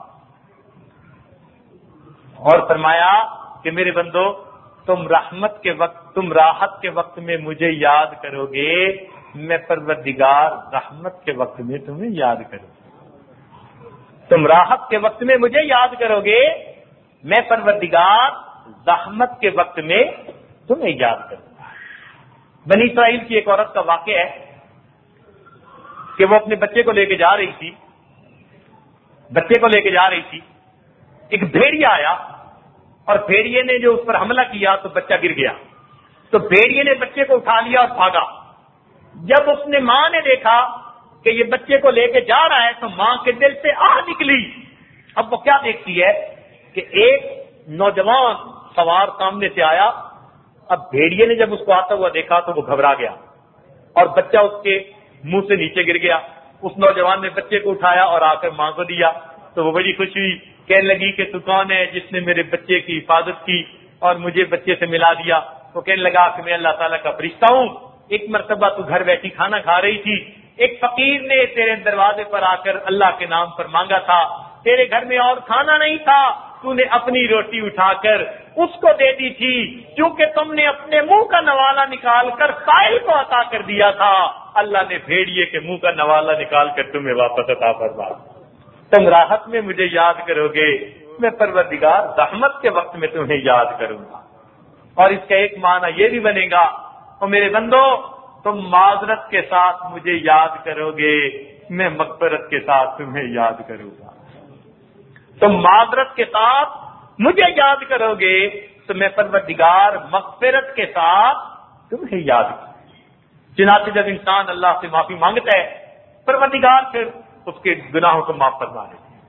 اور فرمایا کہ میرے بندو تم رحمت کے وقت، تم راحت کے وقت میں مجھے یاد کرو گے، میں پروردگار رحمت کے وقت میں تمہیں یاد کروں گا۔ تم راحت کے وقت میں مجھے یاد کرو گے، میں پروردگار رحمت کے وقت میں تمہیں یاد کروں گا۔ بنی اسرائیل کی ایک عورت کا واقعہ ہے کہ وہ اپنے بچے کو لے کے جا رہی تھی بچے کو لے کے جا رہی تھی ایک بھیڑیا آیا اور بھیڑیے نے جو اس پر حملہ کیا تو بچہ گر گیا، تو بھیڑیے نے بچے کو اٹھا لیا اور بھاگا۔ جب اس نے ماں نے دیکھا کہ یہ بچے کو لے کے جا رہا ہے تو ماں کے دل سے آہ نکلی۔ اب وہ کیا دیکھتی ہے کہ ایک نوجوان سوار سامنے سے آیا۔ اب بھیڑیے نے جب اس کو آتا ہوا دیکھا تو وہ گھبرا گیا اور بچہ اس کے منہ سے نیچے گر گیا۔ اس نوجوان نے بچے کو اٹھایا اور آ کر ماں کو دیا تو وہ بڑی خوش ہوئی، کہنے لگی کہ تو کون ہے جس نے میرے بچے کی حفاظت کی اور مجھے بچے سے ملا دیا؟ وہ کہنے لگا کہ میں اللہ تعالیٰ کا فرشتہ ہوں۔ ایک مرتبہ تو گھر بیٹھی کھانا کھا رہی تھی، ایک فقیر نے تیرے دروازے پر آ کر اللہ کے نام پر مانگا تھا، تیرے گھر میں اور کھانا نہیں تھا، تو نے اپنی روٹی اٹھا کر اس کو دے دی تھی، کیونکہ تم نے اپنے منہ کا نوالا نکال کر سائل کو عطا کر دیا تھا، اللہ نے بھیڑیے کے منہ کا نوالا نکال کر تمہیں واپس عطا فرما۔ تم راحت میں مجھے یاد کرو گے، میں پروردگار زحمت کے وقت میں تمہیں یاد کروں گا۔ اور اس کا ایک معنی یہ بھی بنے گا، اور میرے بندو تم معذرت کے ساتھ مجھے یاد کرو گے، میں مغفرت کے ساتھ تمہیں یاد کروں گا۔ تم معذرت کے ساتھ مجھے یاد کرو گے تو میں پروردگار مغفرت کے ساتھ تمہیں یاد کروں۔ چنانچہ جب انسان اللہ سے معافی مانگتا ہے، پروردگار پھر اس کے گناہوں کو معاف فرما دیتے ہیں۔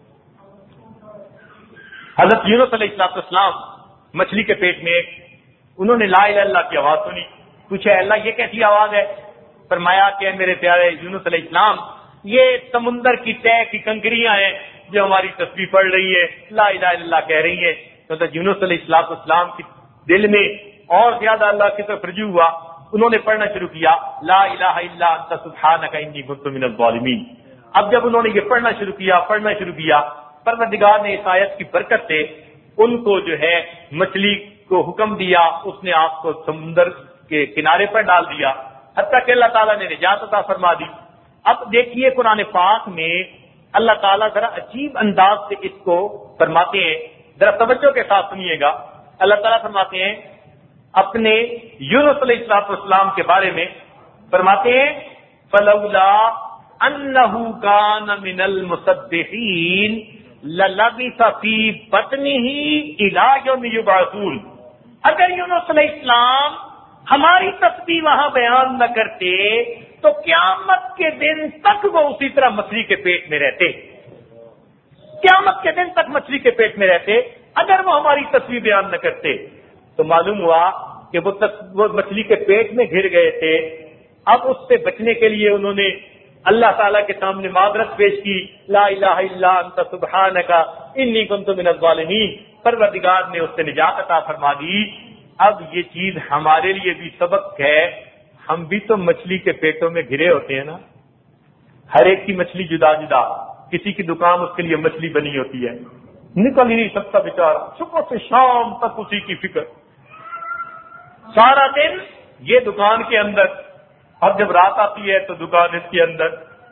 حضرت یونس علیہ السلام مچھلی کے پیٹ میں، انہوں نے لا الہ الا اللہ کی آواز سنی، پوچھا اللہ یہ کیسی آواز ہے؟ فرمایا کہ میرے پیارے یونس علیہ السلام، یہ سمندر کی طے کی کنکریاں ہیں جو ہماری تسبیح پڑھ رہی ہے، لا الہ الا اللہ کہہ رہی ہے۔ تو حضرت یونس علیہ السلام کے دل میں اور زیادہ اللہ کی طرف رجوع ہوا، انہوں نے پڑھنا شروع کیا لا الہ الا انت سبحانک انی کنت من الظالمین۔ اب جب انہوں نے یہ پڑھنا شروع کیا پڑھنا شروع کیا پروردگار نے اس آیت کی برکت سے ان کو جو ہے مچھلی کو حکم دیا، اس نے آپ کو سمندر کے کنارے پر ڈال دیا، حتیٰ کہ اللہ تعالیٰ نے نجات عطا فرما دی۔ اب دیکھیے قرآن پاک میں اللہ تعالیٰ ذرا عجیب انداز سے اس کو فرماتے ہیں، ذرا توجہ کے ساتھ سنیے گا۔ اللہ تعالیٰ فرماتے ہیں اپنے یونس علیہ السلام کے بارے میں، فرماتے ہیں فلولا انہ کان من المسبحین للبث فی بطنہ الی یوم یبعثون۔ اگر یونس علیہ السلام ہماری تسبیح وہاں بیان نہ کرتے تو قیامت کے دن تک وہ اسی طرح مچھلی کے پیٹ میں رہتے، قیامت کے دن تک مچھلی کے پیٹ میں رہتے اگر وہ ہماری تسبیح بیان نہ کرتے۔ تو معلوم ہوا کہ وہ وہ مچھلی کے پیٹ میں گر گئے تھے۔ اب اس سے بچنے کے لیے انہوں نے اللہ تعالیٰ کے سامنے معذرت پیش کی، لا الہ الا انت سبحانک انی کنت من الظالمین۔ پروردگار نے اس سے نجات عطا فرما دی۔ اب یہ چیز ہمارے لیے بھی سبق ہے، ہم بھی تو مچھلی کے پیٹوں میں گھرے ہوتے ہیں نا، ہر ایک کی مچھلی جدا جدا، کسی کی دکان اس کے لیے مچھلی بنی ہوتی ہے، نکل ہی نہیں سکتا بیچارہ، صبح سے شام تک اسی کی فکر، سارا دن یہ دکان کے اندر، اب جب رات آتی ہے تو دکان اس کے اندر،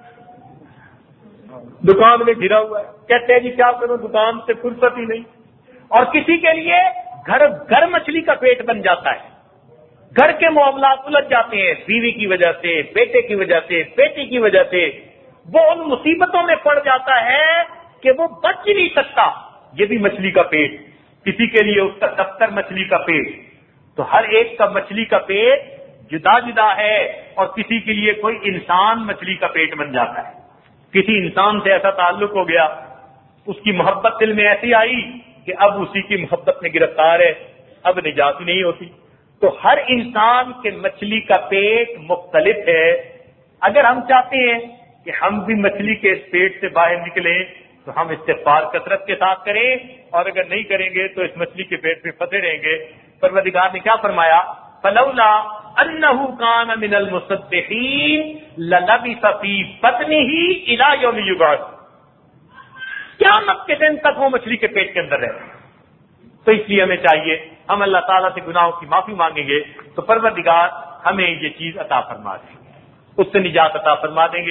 دکان میں گھرا ہوا ہے، کہتے ہیں جی کیا کروں دکان سے فرصت ہی نہیں۔ اور کسی کے لیے گھر گھر مچھلی کا پیٹ بن جاتا ہے، گھر کے معاملات الجھ جاتے ہیں، بیوی کی وجہ سے، بیٹے کی وجہ سے، بیٹی کی وجہ سے، وہ ان مصیبتوں میں پڑ جاتا ہے کہ وہ بچ نہیں سکتا۔ یہ بھی مچھلی کا پیٹ، کسی کے لیے اس کا دفتر مچھلی کا پیٹ، تو ہر ایک کا مچھلی کا پیٹ جدا جدا ہے، اور کسی کے لیے کوئی انسان مچھلی کا پیٹ بن جاتا ہے۔ کسی انسان سے ایسا تعلق ہو گیا، اس کی محبت دل میں ایسی آئی کہ اب اسی کی محبت میں گرفتار ہے، اب نجات ہی نہیں ہوتی۔ تو ہر انسان کے مچھلی کا پیٹ مختلف ہے۔ اگر ہم چاہتے ہیں کہ ہم بھی مچھلی کے اس پیٹ سے باہر نکلیں تو ہم استغفار کثرت کے ساتھ کریں، اور اگر نہیں کریں گے تو اس مچھلی کے پیٹ میں پھنسے رہیں گے۔ پروردگار نے کیا فرمایا؟ فلولا انہ کان من المسبحین للبث فی بطنہ الی یوم یبعث۔ قیامت کے دن تک وہ مچھلی کے پیٹ کے اندر رہے۔ تو اس لیے ہمیں چاہیے ہم اللہ تعالیٰ سے گناہوں کی معافی مانگیں گے تو پروردگار ہمیں یہ چیز عطا فرما دیں گے، اس سے نجات عطا فرما دیں گے۔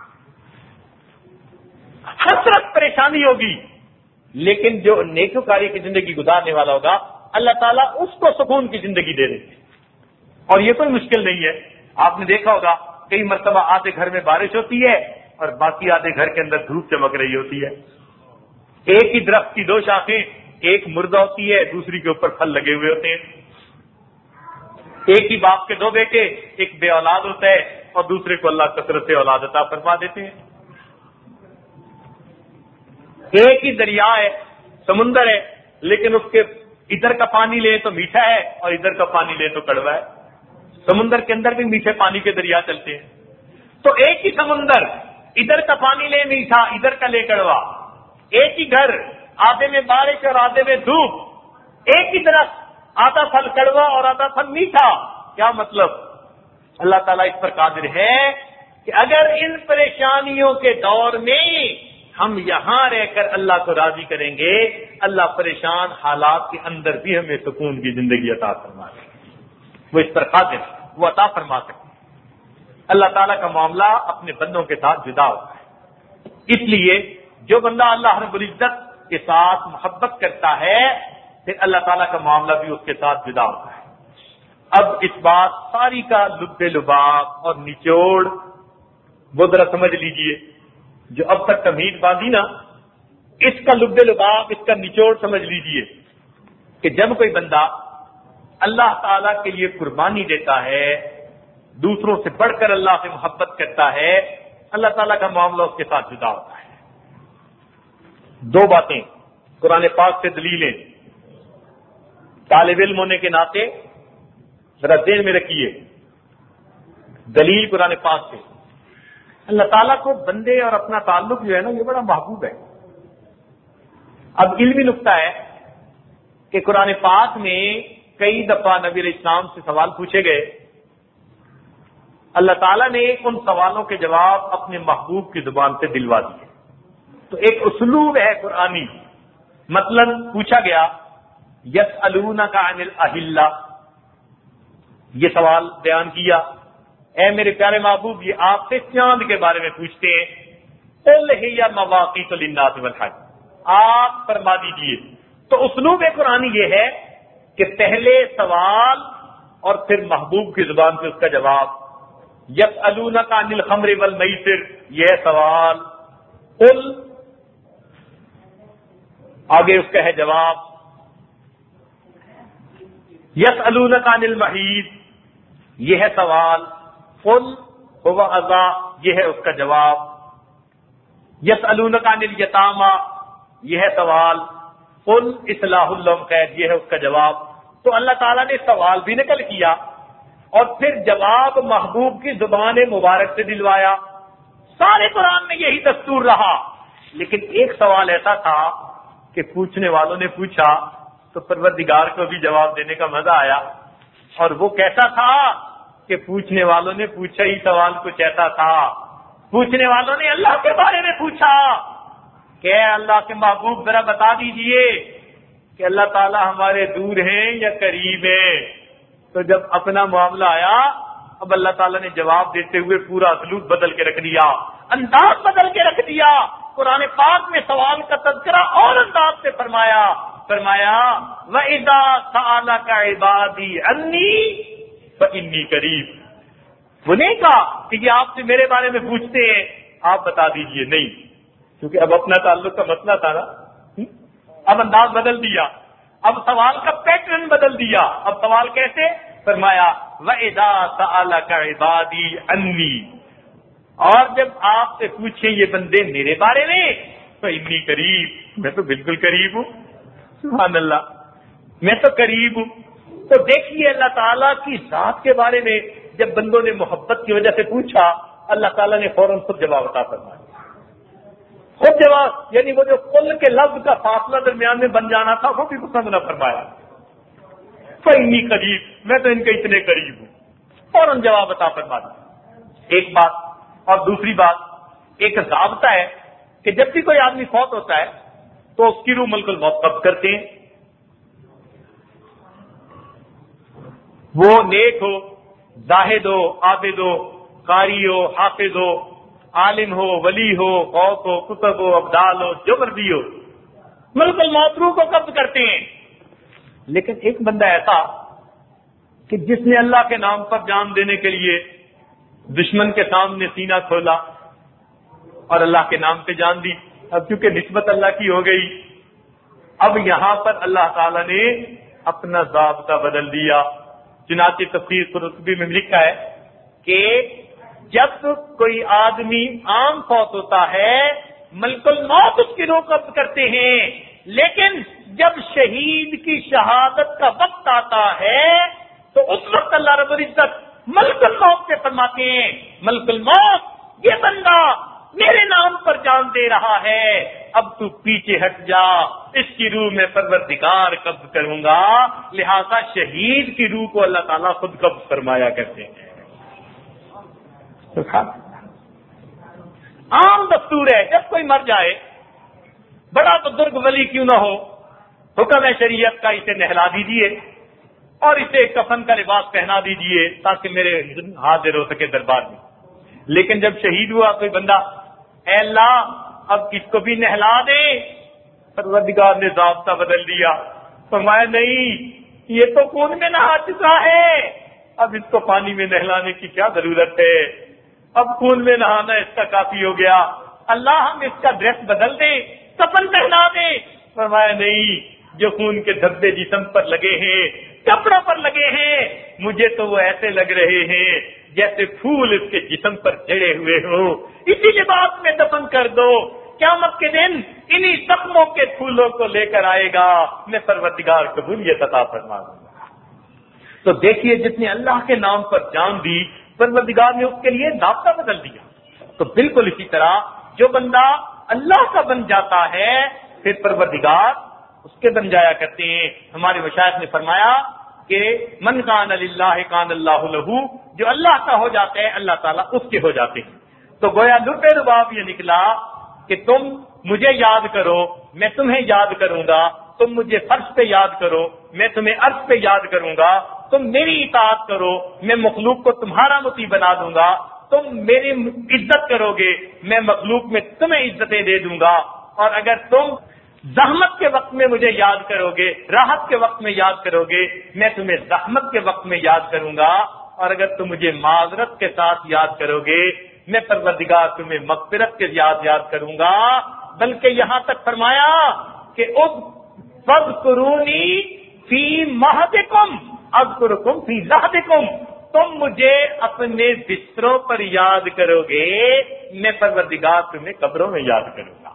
حسرت پریشانی ہوگی، لیکن جو نیکوکاری کی زندگی گزارنے والا ہوگا اللہ تعالیٰ اس کو سکون کی زندگی دے دیں گے، اور یہ کوئی مشکل نہیں ہے۔ آپ نے دیکھا ہوگا کئی مرتبہ آدھے گھر میں بارش ہوتی ہے اور باقی آدھے گھر کے اندر دھوپ چمک رہی ہوتی ہے، ایک ہی درخت کی دو شاخیں، ایک مردہ ہوتی ہے دوسری کے اوپر پھل لگے ہوئے ہوتے ہیں، ایک ہی باپ کے دو بیٹے، ایک بے اولاد ہوتا ہے اور دوسرے کو اللہ کثرت سے اولاد عطا فرما دیتے ہیں، ایک ہی دریا ہے، سمندر ہے، لیکن اس کے ادھر کا پانی لے تو میٹھا ہے اور ادھر کا پانی لے تو کڑوا ہے۔ سمندر کے اندر بھی میٹھے پانی کے دریا چلتے ہیں، تو ایک ہی سمندر، ادھر کا پانی لے میٹھا ادھر کا لے کڑوا، ایک ہی گھر، آدھے میں بارش اور آدھے میں دھوپ، ایک ہی درخت، آدھا پھل کڑوا اور آدھا پھل میٹھا۔ کیا مطلب؟ اللہ تعالیٰ اس پر قادر ہے کہ اگر ان پریشانیوں کے دور میں ہم یہاں رہ کر اللہ کو راضی کریں گے، اللہ پریشان حالات کے اندر بھی ہمیں سکون کی زندگی عطا فرما دے گا۔ وہ اس پر قادر، وہ عطا فرما سکتے ہیں۔ اللہ تعالیٰ کا معاملہ اپنے بندوں کے ساتھ جدا ہوتا ہے، اس لیے جو بندہ اللہ رب العزت کے ساتھ محبت کرتا ہے پھر اللہ تعالیٰ کا معاملہ بھی اس کے ساتھ جدا ہوتا ہے۔ اب اس بات ساری کا لب لباب اور نچوڑ وہ ذرا سمجھ لیجئے، جو اب تک تمہید باندھی نا، اس کا لب لباب، اس کا نچوڑ سمجھ لیجئے کہ جب کوئی بندہ اللہ تعالیٰ کے لیے قربانی دیتا ہے، دوسروں سے بڑھ کر اللہ سے محبت کرتا ہے، اللہ تعالیٰ کا معاملہ اس کے ساتھ جدا ہوتا ہے۔ دو باتیں قرآن پاک سے دلیلیں، طالب علم ہونے کے ناطے ذرا ذہن میں رکھیے، دلیل قرآن پاک سے۔ اللہ تعالیٰ کو بندے اور اپنا تعلق جو ہے نا یہ بڑا محبوب ہے۔ اب علمی نقطہ ہے کہ قرآن پاک میں کئی دفعہ نبی علیہ السلام سے سوال پوچھے گئے، اللہ تعالیٰ نے ان سوالوں کے جواب اپنے محبوب کی زبان سے دلوا دیے۔ تو ایک اسلوب ہے قرآنی، مثلا پوچھا گیا یسألونک عن الاہلہ، یہ سوال بیان کیا، اے میرے پیارے محبوب یہ آپ سے چاند کے بارے میں پوچھتے ہیں، قل ہی مواقیت للناس والحج، آپ فرما دیجیے۔ تو اسلوب قرآنی یہ ہے کہ پہلے سوال اور پھر محبوب کی زبان سے اس کا جواب۔ یسألونک عن الخمر والمیسر، یہ سوال، قل آگے اس کا ہے جواب۔ یسألونک عن المحیض، یہ ہے سوال، قل هو اذی، یہ ہے اس کا جواب۔ یسألونک عن الیتامی، یہ ہے سوال، قل اصلاح لہم خیر، یہ ہے اس کا جواب۔ تو اللہ تعالیٰ نے سوال بھی نقل کیا اور پھر جواب محبوب کی زبان مبارک سے دلوایا۔ سارے قرآن میں یہی دستور رہا، لیکن ایک سوال ایسا تھا کہ پوچھنے والوں نے پوچھا تو پروردگار کو بھی جواب دینے کا مزہ آیا، اور وہ کیسا تھا کہ پوچھنے والوں نے پوچھا ہی سوال کچھ ایسا تھا، پوچھنے والوں نے اللہ کے بارے میں پوچھا کہ اے اللہ کے محبوب ذرا بتا دیجئے کہ اللہ تعالیٰ ہمارے دور ہیں یا قریب ہیں۔ تو جب اپنا معاملہ آیا اب اللہ تعالیٰ نے جواب دیتے ہوئے پورا اسلوب بدل کے رکھ دیا، انداز بدل کے رکھ دیا۔ قرآن پاک میں سوال کا تذکرہ اور انداز سے فرمایا فرمایا وَإِذَا سَأَلَكَ عِبَادِي عَنِّي فَإِنِّي قَرِيبٌ، وہ نہیں کہا کہ یہ آپ سے میرے بارے میں پوچھتے ہیں آپ بتا دیجئے، نہیں، کیونکہ اب اپنا تعلق کا مسئلہ تھا نا، اب انداز بدل دیا، اب سوال کا پیٹرن بدل دیا۔ اب سوال کیسے؟ فرمایا وَإِذَا سَأَلَكَ عِبَادِي عَنِّي، اور جب آپ سے پوچھیں یہ بندے میرے بارے میں فَإِنِّي قَرِيبٌ، میں تو بالکل قریب ہوں، سبحان اللہ، میں تو قریب ہوں۔ تو دیکھیے اللہ تعالیٰ کی ذات کے بارے میں جب بندوں نے محبت کی وجہ سے پوچھا، اللہ تعالیٰ نے فوراً خود جواب عطا فرمایا، خود جواب، یعنی وہ جو قل کے لفظ کا فاصلہ درمیان میں بن جانا تھا وہ بھی پسند نہ فرمایا، فَإِنِّي قریب، میں تو ان کے اتنے قریب ہوں، فوراً جواب عطا فرما دیا۔ ایک بات، اور دوسری بات، ایک ضابطہ ہے کہ جب بھی کوئی آدمی فوت ہوتا ہے تو اس کی روح ملک الموت قبض کرتے ہیں، وہ نیک ہو، زاہد ہو، عابد ہو، قاری ہو، حافظ ہو، عالم ہو، ولی ہو، غوث ہو، کتب ہو، ابدال ہو، جو مرضی ہو، ملک الموت روح کو قبض کرتے ہیں۔ لیکن ایک بندہ ایسا کہ جس نے اللہ کے نام پر جان دینے کے لیے دشمن کے سامنے سینہ کھولا اور اللہ کے نام پہ جان دی، اب چونکہ نسبت اللہ کی ہو گئی، اب یہاں پر اللہ تعالیٰ نے اپنا ضابطہ بدل دیا۔ چنانچہ تفسیر قرطبی میں لکھا ہے کہ جب کوئی آدمی عام فوت ہوتا ہے ملک الموت اس کی روح قبض کرتے ہیں، لیکن جب شہید کی شہادت کا وقت آتا ہے تو اس وقت اللہ رب العزت ملک الموت سے فرماتے ہیں ملک الموت یہ بندہ میرے نام پر جان دے رہا ہے، اب تو پیچھے ہٹ جا، اس کی روح میں پروردگار قبض کروں گا۔ لہذا شہید کی روح کو اللہ تعالیٰ خود قبض فرمایا کرتے ہیں۔ عام دستور ہے جب کوئی مر جائے، بڑا بزرگ ولی کیوں نہ ہو، حکم ہے شریعت کا اسے نہلا دیجیے اور اسے کفن کا لباس پہنا دیجیے تاکہ میرے حاضر ہو سکے دربار میں۔ لیکن جب شہید ہوا کوئی بندہ، اے اللہ اب کس کو بھی نہلا دیں. پروردگار نے ضابطہ بدل دیا, فرمایا نہیں, یہ تو خون میں نہا چکا ہے, اب اس کو پانی میں نہلانے کی کیا ضرورت ہے, اب خون میں نہانا اس کا کافی ہو گیا, اللہ ہم اس کا ڈریس بدل دیں, کفن پہنا دیں. فرمایا نہیں, جو خون کے دھبے جسم پر لگے ہیں, کپڑوں پر لگے ہیں, مجھے تو وہ ایسے لگ رہے ہیں جیسے پھول اس کے جسم پر چڑھے ہوئے ہوں, اسی لباس میں دفن کر دو. قیامت کے دن انہی زخموں کے پھولوں کو لے کر آئے گا, میں پروردگار قبولیت عطا فرما دوں گا. تو دیکھیے, جس نے اللہ کے نام پر جان دی, پروردگار نے اس کے لیے ضابطہ بدل دیا. تو بالکل اسی طرح جو بندہ اللہ کا بن جاتا ہے, پھر پروردگار اس کے بن جایا کرتے ہیں. ہمارے مشائخ نے فرمایا کہ من کان للہ کان اللہ لہو, جو اللہ کا ہو جاتا ہے اللہ تعالیٰ اس کے ہو جاتے ہیں. تو گویا لطف رباب یہ نکلا کہ تم مجھے یاد کرو, میں تمہیں یاد کروں گا, تم مجھے فرش پہ یاد کرو, میں تمہیں عرش پہ یاد کروں گا, تم میری اطاعت کرو, میں مخلوق کو تمہارا مطیع بنا دوں گا, تم میری عزت کرو گے, میں مخلوق میں تمہیں عزتیں دے دوں گا. اور اگر تم زحمت کے وقت میں مجھے یاد کرو گے, راحت کے وقت میں یاد کرو گے, میں تمہیں زحمت کے وقت میں یاد کروں گا. اور اگر تم مجھے معذرت کے ساتھ یاد کرو گے, میں پروردگار تمہیں مغفرت کے یاد یاد کروں گا. بلکہ یہاں تک فرمایا کہ اذکرونی فی مہدکم اذکرکم فی لحدکم, تم مجھے اپنے بستروں پر یاد کرو گے, میں پروردگار تمہیں قبروں میں یاد کروں گا.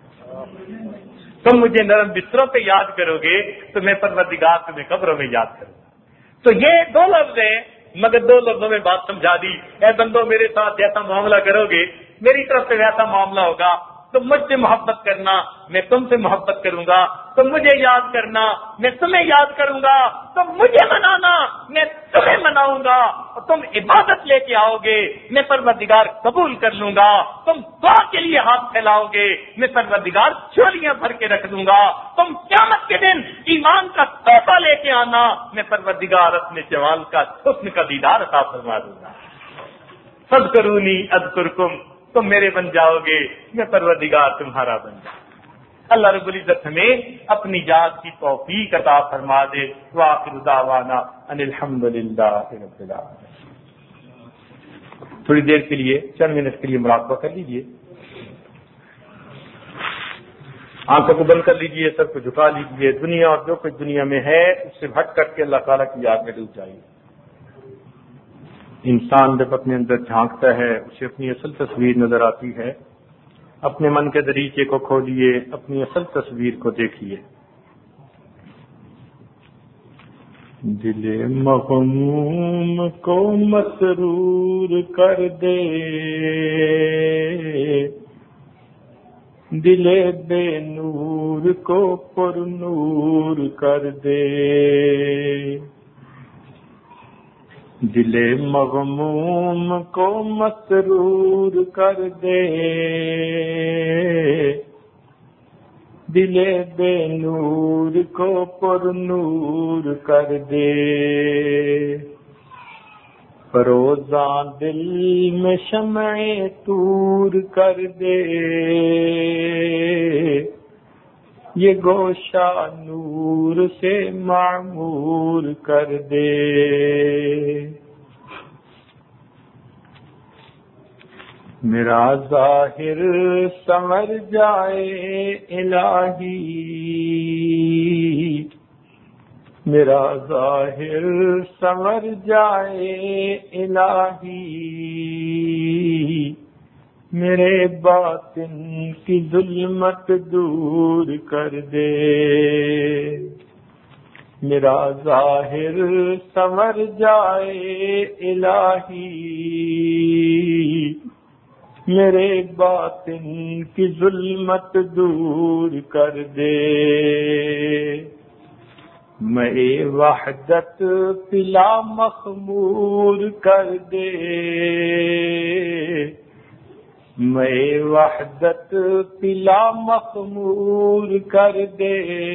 تم مجھے نرم بستروں پہ یاد کرو گے تو میں پروردگار تمہیں قبروں میں یاد کروں گا. تو یہ دو لفظ ہیں, مگر دو لفظوں میں بات سمجھا دی. اے بندو, میرے ساتھ جیسا معاملہ کرو گے میری طرف سے ویسا معاملہ ہوگا. تم مجھ سے محبت کرنا, میں تم سے محبت کروں گا. تم مجھے یاد کرنا, میں تمہیں یاد کروں گا. تم مجھے منانا, میں تمہیں مناؤں گا. اور تم عبادت لے کے آؤ گے, میں پروردگار قبول کر لوں گا. تم دعا کے لیے ہاتھ پھیلاؤ گے, میں پروردگار چولیاں بھر کے رکھ دوں گا. تم قیامت کے دن ایمان کا تحفہ لے کے آنا, میں پروردگار اپنے جمال کا حسن کا دیدار عطا فرما دوں گا. فاذکرونی اذکرکم, تم میرے بن جاؤ گے, میں پروردگار تمہارا بن جاؤں. اللہ رب العزت ہمیں اپنی ذات کی توفیق عطا فرما دے. وآخر دعوانا ان الحمد للہ رب العالمین. تھوڑی دیر کے لیے, چند منٹ کے لیے مراقبہ کر لیجیے. آنکھوں کو بند کر لیجیے, سر کو جھکا لیجیے. دنیا اور جو کچھ دنیا میں ہے اس سے ہٹ کر کے اللہ تعالیٰ کی یاد میں ڈوب جائیے. انسان جب اپنے اندر جھانکتا ہے اسے اپنی اصل تصویر نظر آتی ہے. اپنے من کے دریچے کو کھولیے, اپنی اصل تصویر کو دیکھیے. دل مغموم کو مسرور کر دے, دل بے نور کو پر نور کر دے. دل مغموم کو مسرور کر دے, دل بے نور کو پر نور کر دے. فروزاں دل میں شمع طور کر دے, یہ گوشہ نور سے معمور کر دے. میرا ظاہر سنور جائے الہی, میرا ظاہر سنور جائے الہی. میرے باطن کی ظلمت دور کر دے. میرا ظاہر سنور جائے الہی, میرے باطن کی ظلمت دور کر دے. میں وحدت پلا مخمور کر دے, میں وحدت پلا مخمور کر دے.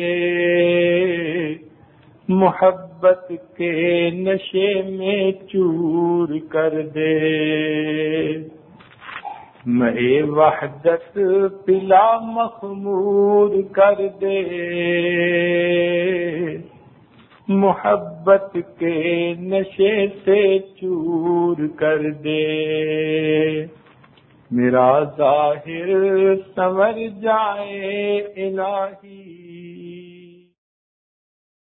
محبت کے نشے میں چور کر دے. میں وحدت پلا مخمور کر دے، محبت کے نشے سے چور کر دے، میرا ظاہر سنور جائے الہی،